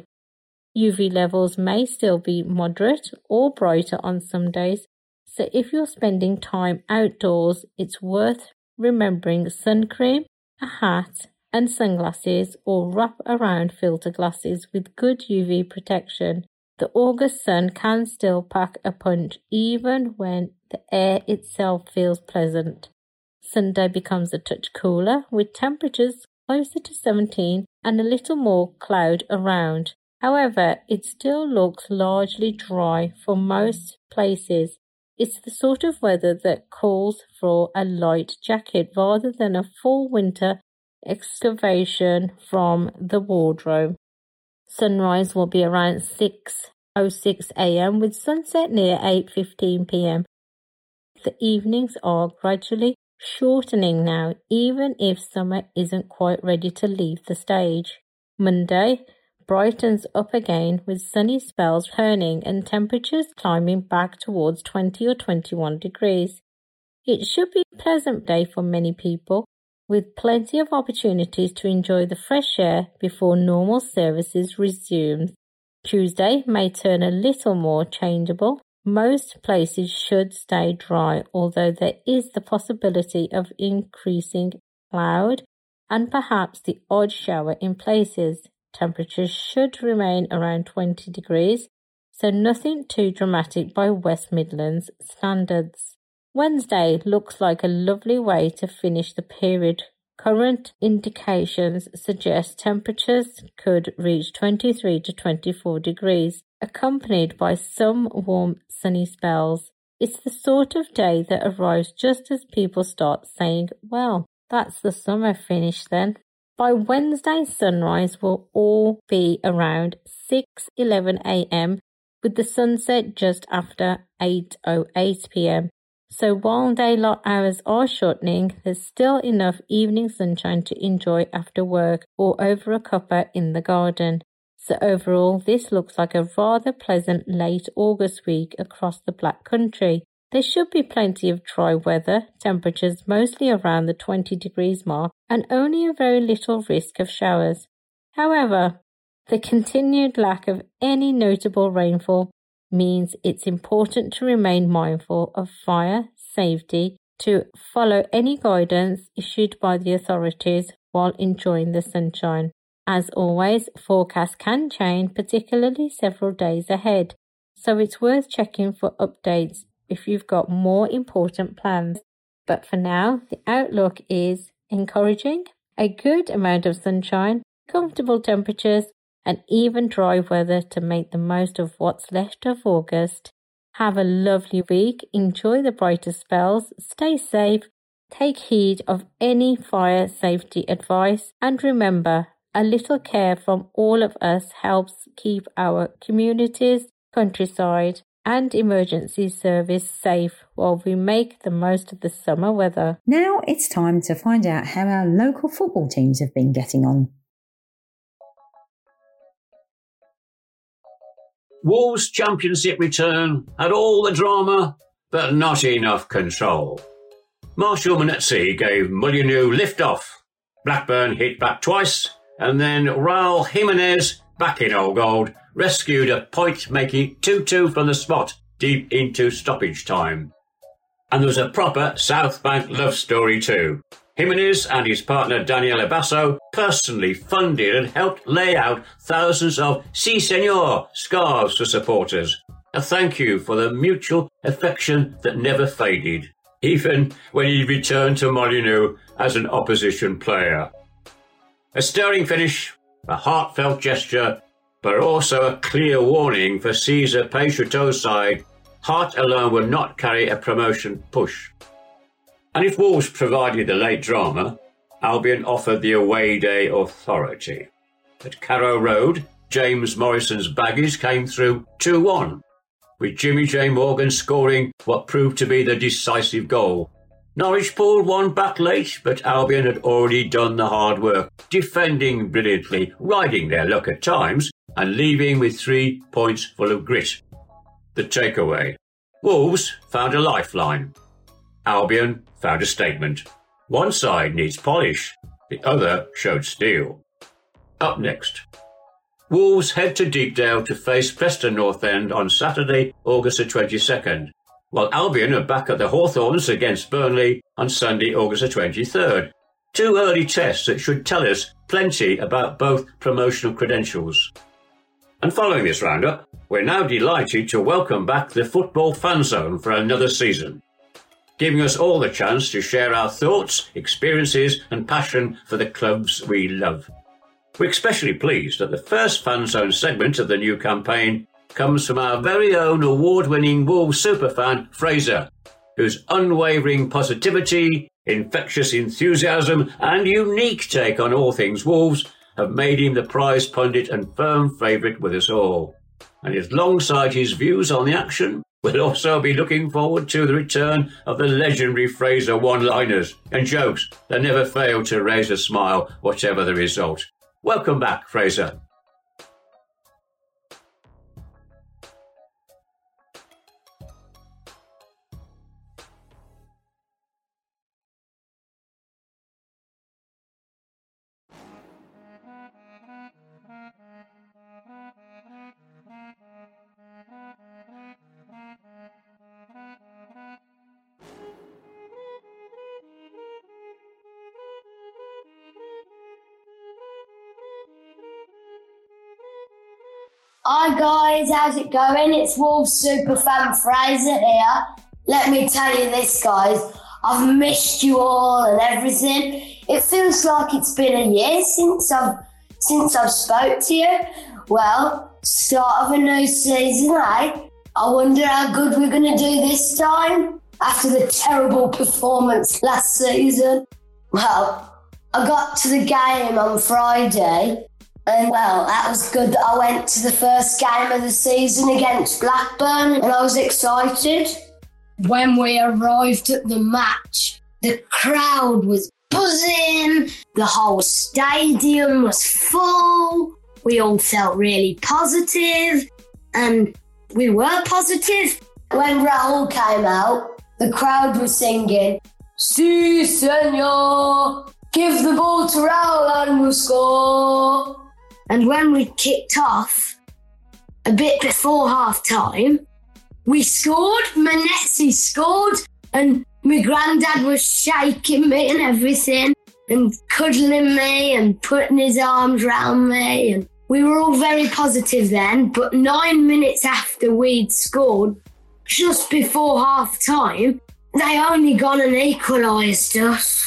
U V levels may still be moderate or brighter on some days, so if you're spending time outdoors, it's worth remembering sun cream, a hat and sunglasses, or wrap around filter glasses with good U V protection. The August sun can still pack a punch even when the air itself feels pleasant. Sunday becomes a touch cooler with temperatures closer to seventeen and a little more cloud around. However, it still looks largely dry for most places. It's the sort of weather that calls for a light jacket rather than a full winter excavation from the wardrobe. Sunrise will be around six oh six a m with sunset near eight fifteen p m. The evenings are gradually shortening now, even if summer isn't quite ready to leave the stage. Monday brightens up again with sunny spells turning and temperatures climbing back towards twenty or twenty-one degrees. It should be a pleasant day for many people, with plenty of opportunities to enjoy the fresh air before normal services resume. Tuesday may turn a little more changeable. Most places should stay dry, although there is the possibility of increasing cloud and perhaps the odd shower in places. Temperatures should remain around twenty degrees, so nothing too dramatic by West Midlands standards. Wednesday looks like a lovely way to finish the period. Current indications suggest temperatures could reach twenty-three to twenty-four degrees, accompanied by some warm sunny spells. It's the sort of day that arrives just as people start saying, well, that's the summer finished then. By Wednesday, sunrise will all be around six eleven a m with the sunset just after eight oh eight p m. So while daylight hours are shortening, there's still enough evening sunshine to enjoy after work or over a cuppa in the garden. So overall, this looks like a rather pleasant late August week across the Black Country. There should be plenty of dry weather, temperatures mostly around the twenty degrees mark, and only a very little risk of showers. However, the continued lack of any notable rainfall means it's important to remain mindful of fire safety, to follow any guidance issued by the authorities while enjoying the sunshine. As always, forecasts can change, particularly several days ahead, so it's worth checking for updates if you've got more important plans. But for now, the outlook is encouraging, a good amount of sunshine, comfortable temperatures, and even dry weather to make the most of what's left of August. Have a lovely week, enjoy the brighter spells, stay safe, take heed of any fire safety advice, and remember, a little care from all of us helps keep our communities, countryside, and emergency service safe while we make the most of the summer weather. Now it's time to find out how our local football teams have been getting on. Wolves Championship return had all the drama, but not enough control. Marshall Manetzi gave Molyneux lift-off. Blackburn hit back twice, and then Raul Jimenez, back in old gold, rescued a point, making two two from the spot deep into stoppage time. And there was a proper South Bank love story too. Jimenez and his partner Daniel Basso personally funded and helped lay out thousands of Si Senor scarves for supporters. A thank you for the mutual affection that never faded, even when he returned to Molyneux as an opposition player. A stirring finish, a heartfelt gesture, but also a clear warning for Cesar Peixoto's side. Heart alone will not carry a promotion push. And if Wolves provided the late drama, Albion offered the away day authority. At Carrow Road, James Morrison's Baggies came through two one, with Jimmy J. Morgan scoring what proved to be the decisive goal. Norwich pulled one back late, but Albion had already done the hard work, defending brilliantly, riding their luck at times, and leaving with three points full of grit. The takeaway. Wolves found a lifeline. Albion found a statement. One side needs polish, the other showed steel. Up next. Wolves head to Deepdale to face Preston North End on Saturday, August the twenty-second, while Albion are back at the Hawthorns against Burnley on Sunday, August the twenty-third. Two early tests that should tell us plenty about both promotional credentials. And following this roundup, we're now delighted to welcome back the Football Fan Zone for another season, giving us all the chance to share our thoughts, experiences and passion for the clubs we love. We're especially pleased that the first Fan Zone segment of the new campaign comes from our very own award-winning Wolves superfan, Fraser, whose unwavering positivity, infectious enthusiasm and unique take on all things Wolves have made him the prize pundit and firm favourite with us all. And alongside his views on the action, we'll also be looking forward to the return of the legendary Fraser one-liners and jokes that never fail to raise a smile, whatever the result. Welcome back, Fraser. Hi guys, how's it going? It's Wolves Superfan Fraser here. Let me tell you this, guys. I've missed you all and everything. It feels like it's been a year since I've since I've spoke to you. Well, start of a new season, eh? I wonder how good we're going to do this time after the terrible performance last season. Well, I got to the game on Friday. And, well, that was good that I went to the first game of the season against Blackburn and I was excited. When we arrived at the match, the crowd was buzzing, the whole stadium was full, we all felt really positive, and we were positive. When Raul came out, the crowd was singing, "Si, senor, give the ball to Raul and we'll score." And when we kicked off, a bit before half-time, we scored, Manetzi scored, and my granddad was shaking me and everything, and cuddling me and putting his arms round me. And we were all very positive then, but nine minutes after we'd scored, just before half-time, they only gone and equalised us.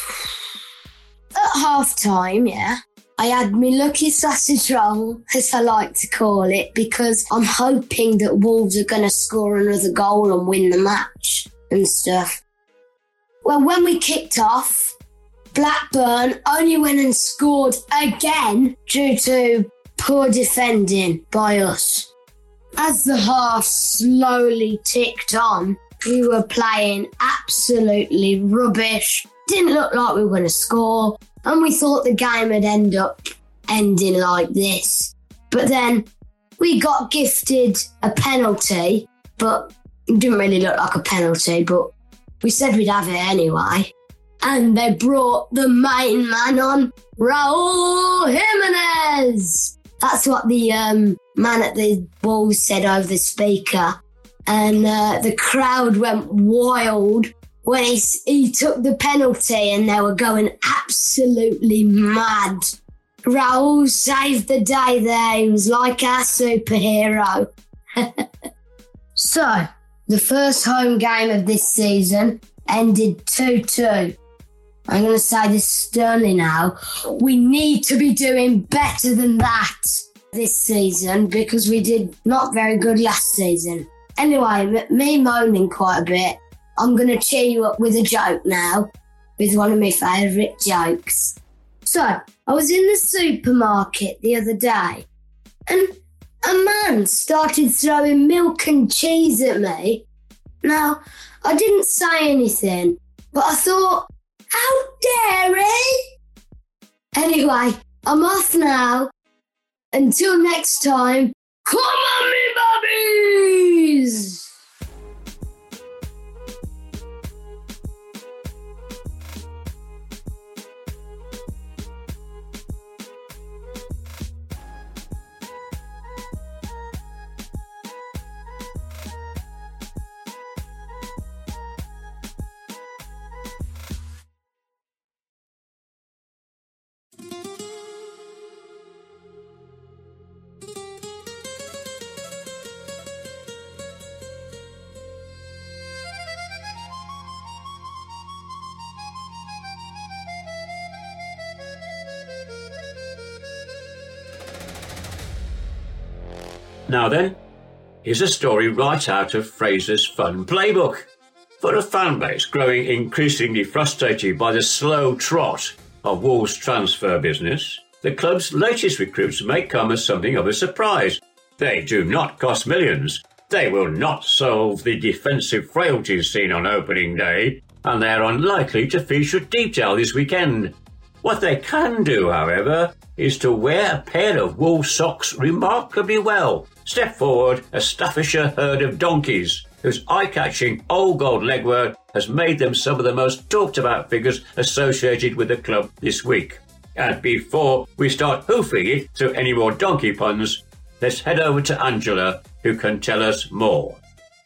At half-time, yeah, I had my lucky sausage roll, as I like to call it, because I'm hoping that Wolves are going to score another goal and win the match and stuff. Well, when we kicked off, Blackburn only went and scored again due to poor defending by us. As the half slowly ticked on, we were playing absolutely rubbish. Didn't look like we were going to score. And we thought the game would end up ending like this. But then we got gifted a penalty, but it didn't really look like a penalty, but we said we'd have it anyway. And they brought the main man on, Raul Jimenez. That's what the um, man at the Wolves said over the speaker. And uh, the crowd went wild when he, he took the penalty and they were going absolutely mad. Raul saved the day there. He was like our superhero. So, the first home game of this season ended two two. I'm going to say this sternly now. We need to be doing better than that this season because we did not very good last season. Anyway, me moaning quite a bit, I'm going to cheer you up with a joke now, with one of my favourite jokes. So, I was in the supermarket the other day, and a man started throwing milk and cheese at me. Now, I didn't say anything, but I thought, how dare he? Anyway, I'm off now. Until next time, come on me bobbies! Now then, here's a story right out of Fraser's Fun Playbook. For a fan base growing increasingly frustrated by the slow trot of Wolves' transfer business, the club's latest recruits may come as something of a surprise. They do not cost millions. They will not solve the defensive frailties seen on opening day, and they are unlikely to feature detail this weekend. What they can do, however, is to wear a pair of wool socks remarkably well. Step forward a Staffordshire herd of donkeys, whose eye-catching old gold legwork has made them some of the most talked-about figures associated with the club this week. And before we start hoofing it through any more donkey puns, let's head over to Angela, who can tell us more.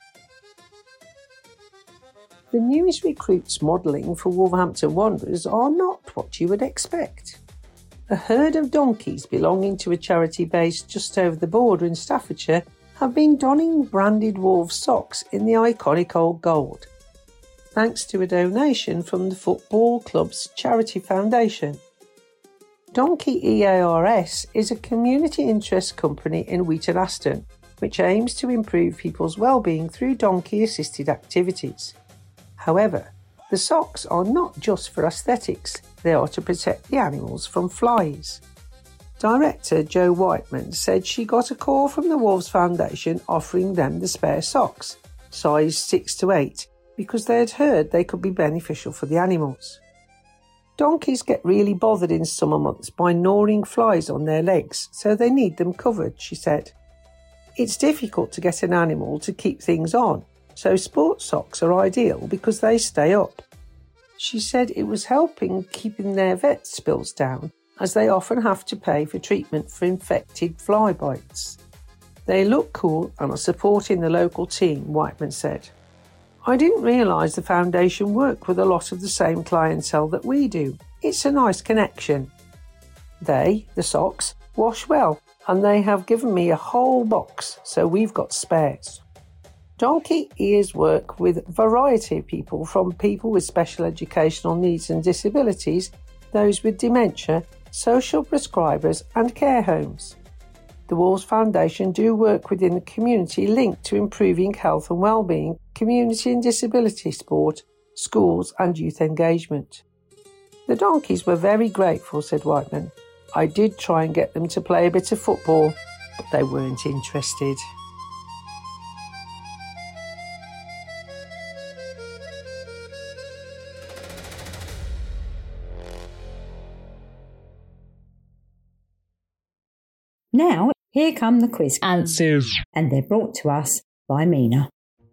The newest recruits modelling for Wolverhampton Wanderers are not what you would expect. A herd of donkeys belonging to a charity based just over the border in Staffordshire have been donning branded Wolves socks in the iconic old gold, thanks to a donation from the football club's charity foundation. Donkey E A R S is a community interest company in Wheaton Aston, which aims to improve people's well-being through donkey-assisted activities. However, the socks are not just for aesthetics, they are to protect the animals from flies. Director Jo Whiteman said she got a call from the Wolves Foundation offering them the spare socks, size six to eight, because they had heard they could be beneficial for the animals. Donkeys get really bothered in summer months by gnawing flies on their legs, so they need them covered, she said. It's difficult to get an animal to keep things on, so sports socks are ideal because they stay up. She said it was helping keeping their vet bills down, as they often have to pay for treatment for infected fly bites. They look cool and are supporting the local team, Whiteman said. I didn't realise the foundation worked with a lot of the same clientele that we do. It's a nice connection. They, the socks, wash well, and they have given me a whole box, so we've got spares. Donkey Ears work with a variety of people, from people with special educational needs and disabilities, those with dementia, social prescribers and care homes. The Wolves Foundation do work within the community linked to improving health and well-being, community and disability sport, schools and youth engagement. The donkeys were very grateful, said Whiteman. I did try and get them to play a bit of football, but they weren't interested. Now, here come the quiz answers, and they're brought to us by Mina.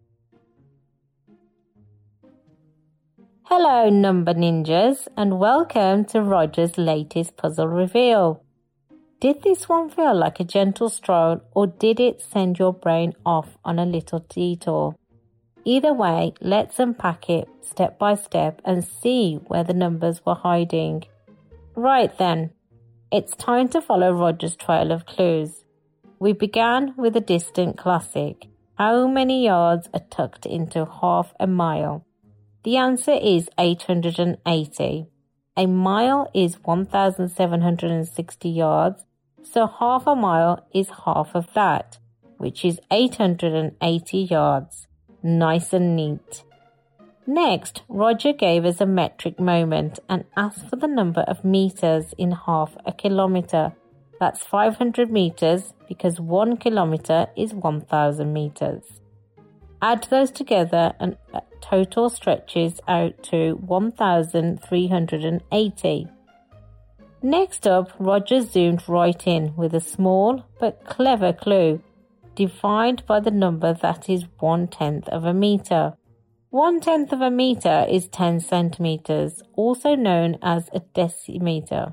Hello, number ninjas, and welcome to Roger's latest puzzle reveal. Did this one feel like a gentle stroll, or did it send your brain off on a little detour? Either way, let's unpack it step by step and see where the numbers were hiding. Right then, it's time to follow Roger's trail of clues. We began with a distant classic. How many yards are tucked into half a mile? The answer is eight hundred eighty. A mile is one thousand seven hundred sixty yards, so half a mile is half of that, which is eight hundred eighty yards. Nice and neat. Next, Roger gave us a metric moment and asked for the number of meters in half a kilometre. That's five hundred meters because one kilometre is one thousand meters. Add those together and total stretches out to one thousand three hundred eighty. Next up, Roger zoomed right in with a small but clever clue, defined by the number that is one-tenth of a metre. One-tenth of a metre is ten centimetres, also known as a decimetre.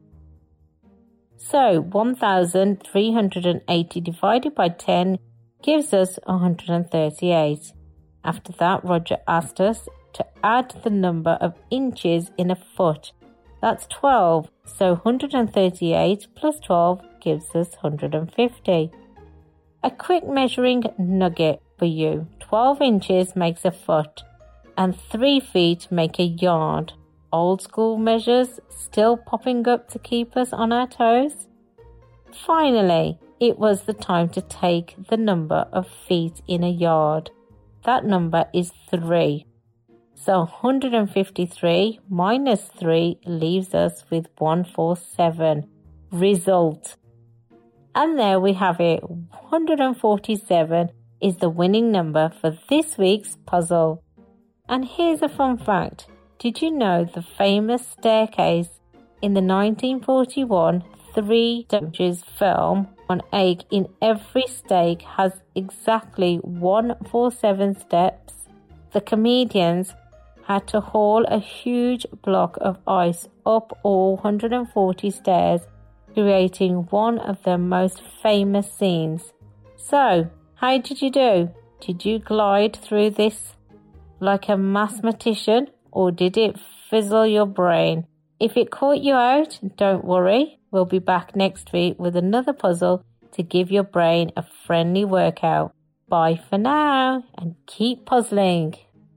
So, one thousand three hundred eighty divided by ten gives us one hundred thirty-eight. After that, Roger asked us to add the number of inches in a foot. That's twelve, so one hundred thirty-eight plus twelve gives us one hundred fifty. A quick measuring nugget for you. twelve inches makes a foot, and three feet make a yard. Old school measures still popping up to keep us on our toes? Finally, it was the time to take the number of feet in a yard. That number is three. So one hundred fifty-three minus three leaves us with one hundred forty-seven. Result. And there we have it. one hundred forty-seven is the winning number for this week's puzzle. And here's a fun fact. Did you know the famous staircase in the nineteen forty-one Three Stooges film, One Egg in Every Steak, has exactly one hundred forty-seven steps? The comedians had to haul a huge block of ice up all one hundred forty stairs, creating one of their most famous scenes. So, how did you do? Did you glide through this like a mathematician, or did it fizzle your brain? If it caught you out, don't worry. We'll be back next week with another puzzle to give your brain a friendly workout. Bye for now and keep puzzling.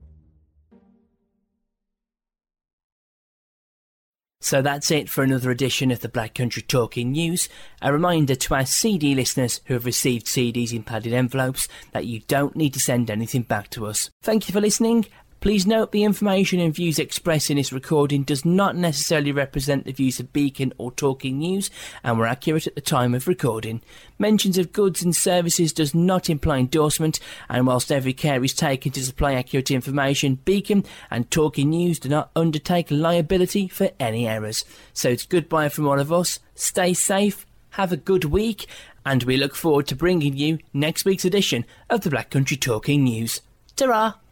So that's it for another edition of the Black Country Talking News. A reminder to our C D listeners who have received C Ds in padded envelopes that you don't need to send anything back to us. Thank you for listening. Please note the information and views expressed in this recording does not necessarily represent the views of Beacon or Talking News and were accurate at the time of recording. Mentions of goods and services does not imply endorsement, and whilst every care is taken to supply accurate information, Beacon and Talking News do not undertake liability for any errors. So it's goodbye from all of us. Stay safe, have a good week, and we look forward to bringing you next week's edition of the Black Country Talking News. Ta-ra!